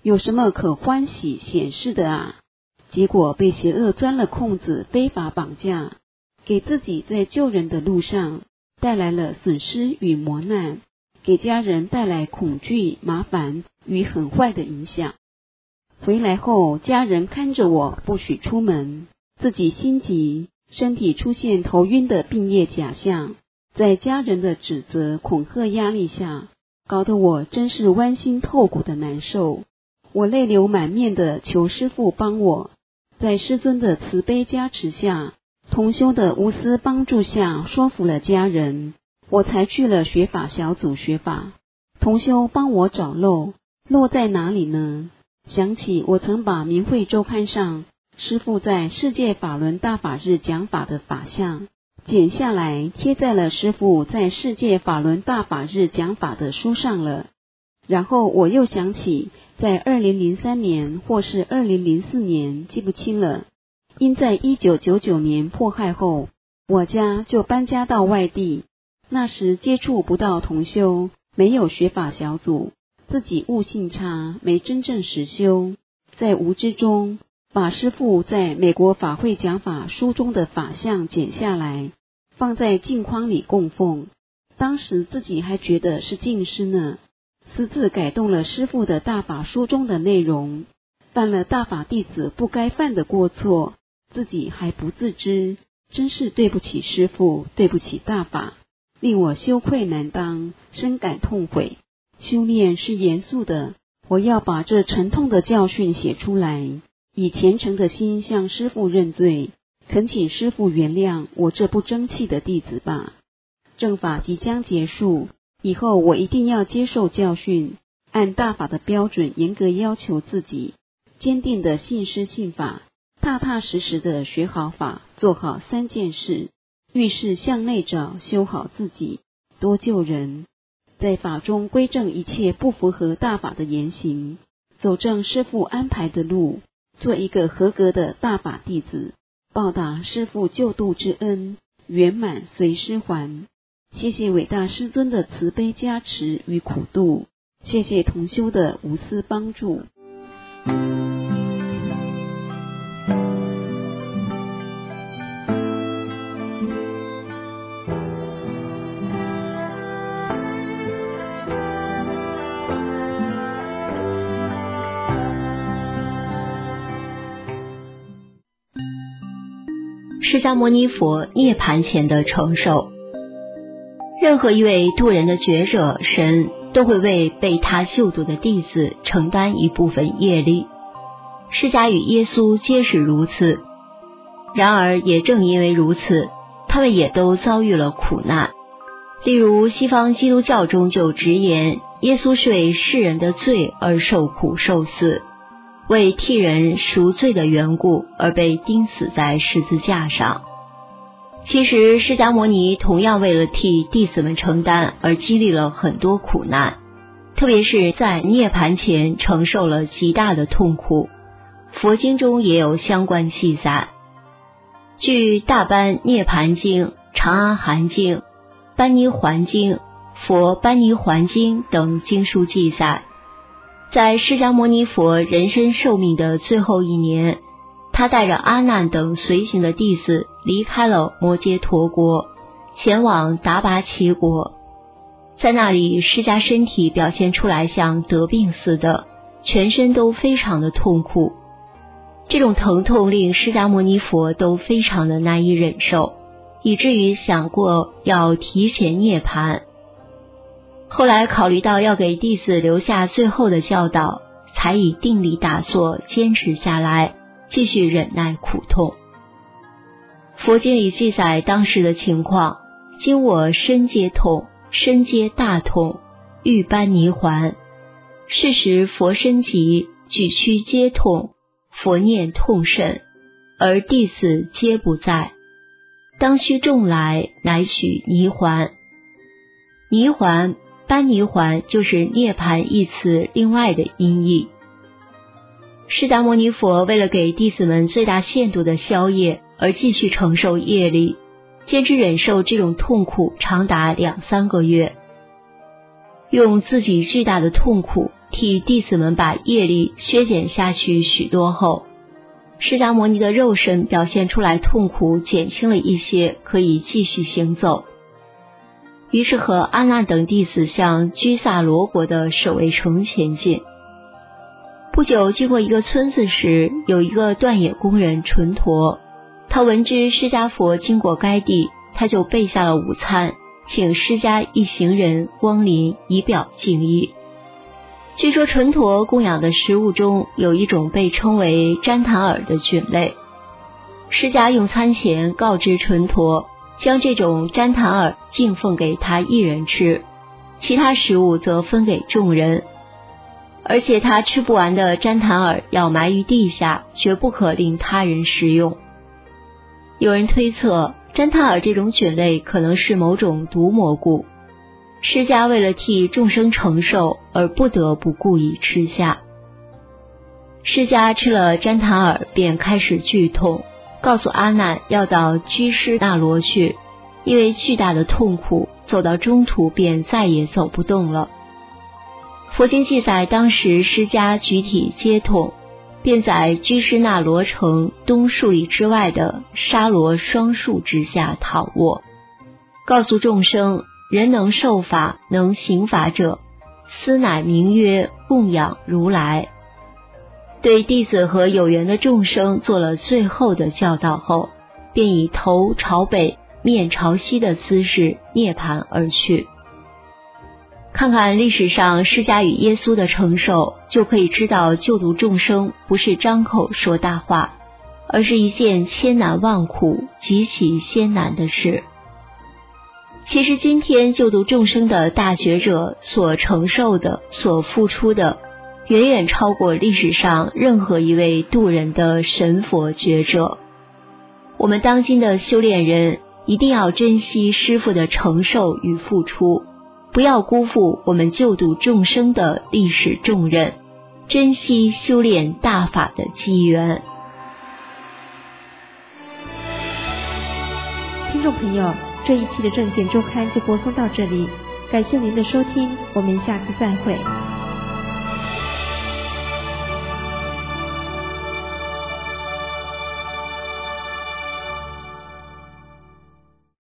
有什么可欢喜显示的啊？结果被邪恶钻了空子，非法绑架，给自己在救人的路上带来了损失与磨难，给家人带来恐惧、麻烦与很坏的影响。回来后，家人看着我不许出门，自己心急，身体出现头晕的病业假象，在家人的指责、恐吓压力下，搞得我真是剜心透骨的难受。我泪流满面的求师父帮我，在师尊的慈悲加持下，同修的无私帮助下，说服了家人，我才去了学法小组学法。同修帮我找漏在哪里呢？想起我曾把明慧周刊上师父在世界法轮大法日讲法的法相剪下来，贴在了师父在世界法轮大法日讲法的书上了。然后我又想起在2003年或是2004年，记不清了，因在1999年迫害后，我家就搬家到外地，那时接触不到同修，没有学法小组，自己悟性差，没真正实修，在无知中把师父在美国法会讲法书中的法相剪下来，放在镜框里供奉。当时自己还觉得是净师呢，私自改动了师父的大法书中的内容，犯了大法弟子不该犯的过错，自己还不自知，真是对不起师父，对不起大法，令我羞愧难当，深感痛悔。修炼是严肃的，我要把这沉痛的教训写出来，以虔诚的心向师父认罪，恳请师父原谅我这不争气的弟子吧。正法即将结束，以后我一定要接受教训，按大法的标准严格要求自己，坚定的信师信法，踏踏实实的学好法，做好3件事：遇事向内找，修好自己，多救人，在法中归正一切不符合大法的言行，走正师父安排的路，做一个合格的大法弟子，报答师父救度之恩，圆满随师还。谢谢伟大师尊的慈悲加持与苦度，谢谢同修的无私帮助。 释迦牟尼佛涅槃前的承受。任何一位度人的觉者，神都会为被他救度的弟子承担一部分业力。释迦与耶稣皆是如此。然而也正因为如此，他们也都遭遇了苦难。例如西方基督教中就直言，耶稣是为世人的罪而受苦受死，为替人赎罪的缘故而被钉死在十字架上。其实释迦牟尼同样为了替弟子们承担而经历了很多苦难，特别是在涅槃前承受了极大的痛苦。佛经中也有相关记载。据大般涅槃经、长阿含经、般尼环经、佛般尼环经等经书记载，在释迦牟尼佛人生寿命的最后1年，他带着阿难等随行的弟子离开了摩揭陀国，前往达拔齐国。在那里，释迦身体表现出来像得病似的，全身都非常的痛苦。这种疼痛令释迦牟尼佛都非常的难以忍受，以至于想过要提前涅槃。后来考虑到要给弟子留下最后的教导，才以定力打坐坚持下来，继续忍耐苦痛。佛经里记载当时的情况：今我身皆痛，身皆大痛，欲般尼还。是时佛身急，举躯皆痛，佛念痛甚，而弟子皆不在。当须众来，乃取尼还。尼还、般尼还就是涅槃一词另外的音译。释迦牟尼佛为了给弟子们最大限度的消业而继续承受业力，坚持忍受这种痛苦长达2-3个月，用自己巨大的痛苦替弟子们把业力削减下去许多后，释迦牟尼的肉身表现出来痛苦减轻了一些，可以继续行走。于是和阿难等弟子向居萨罗国的舍卫城前进。不久经过一个村子时，有一个断野工人纯陀，他闻知释迦佛经过该地，他就备下了午餐，请释迦一行人光临，以表敬意。据说纯陀供养的食物中有一种被称为旃檀耳的菌类，释迦用餐前告知纯陀，将这种旃檀耳敬奉给他一人吃，其他食物则分给众人，而且他吃不完的旃檀耳要埋于地下，绝不可令他人食用。有人推测旃檀耳这种菌类可能是某种毒蘑菇，释迦为了替众生承受而不得不故意吃下。释迦吃了旃檀耳便开始剧痛，告诉阿难要到居士那罗去，因为巨大的痛苦，走到中途便再也走不动了。佛经记载，当时释迦举体皆痛，便在居士那罗城东数里之外的沙罗双树之下躺卧，告诉众生，人能受法能行法者，斯乃名曰供养如来。对弟子和有缘的众生做了最后的教导后，便以头朝北面朝西的姿势涅槃而去。看看历史上释迦与耶稣的承受，就可以知道救度众生不是张口说大话，而是一件千难万苦极其艰难的事。其实今天救度众生的大觉者所承受的、所付出的，远远超过历史上任何一位度人的神佛觉者。我们当今的修炼人一定要珍惜师父的承受与付出，不要辜负我们救度众生的历史重任，珍惜修炼大法的机缘。 听众朋友，这一期的正见周刊就播送到这里，感谢您的收听，我们下次再会。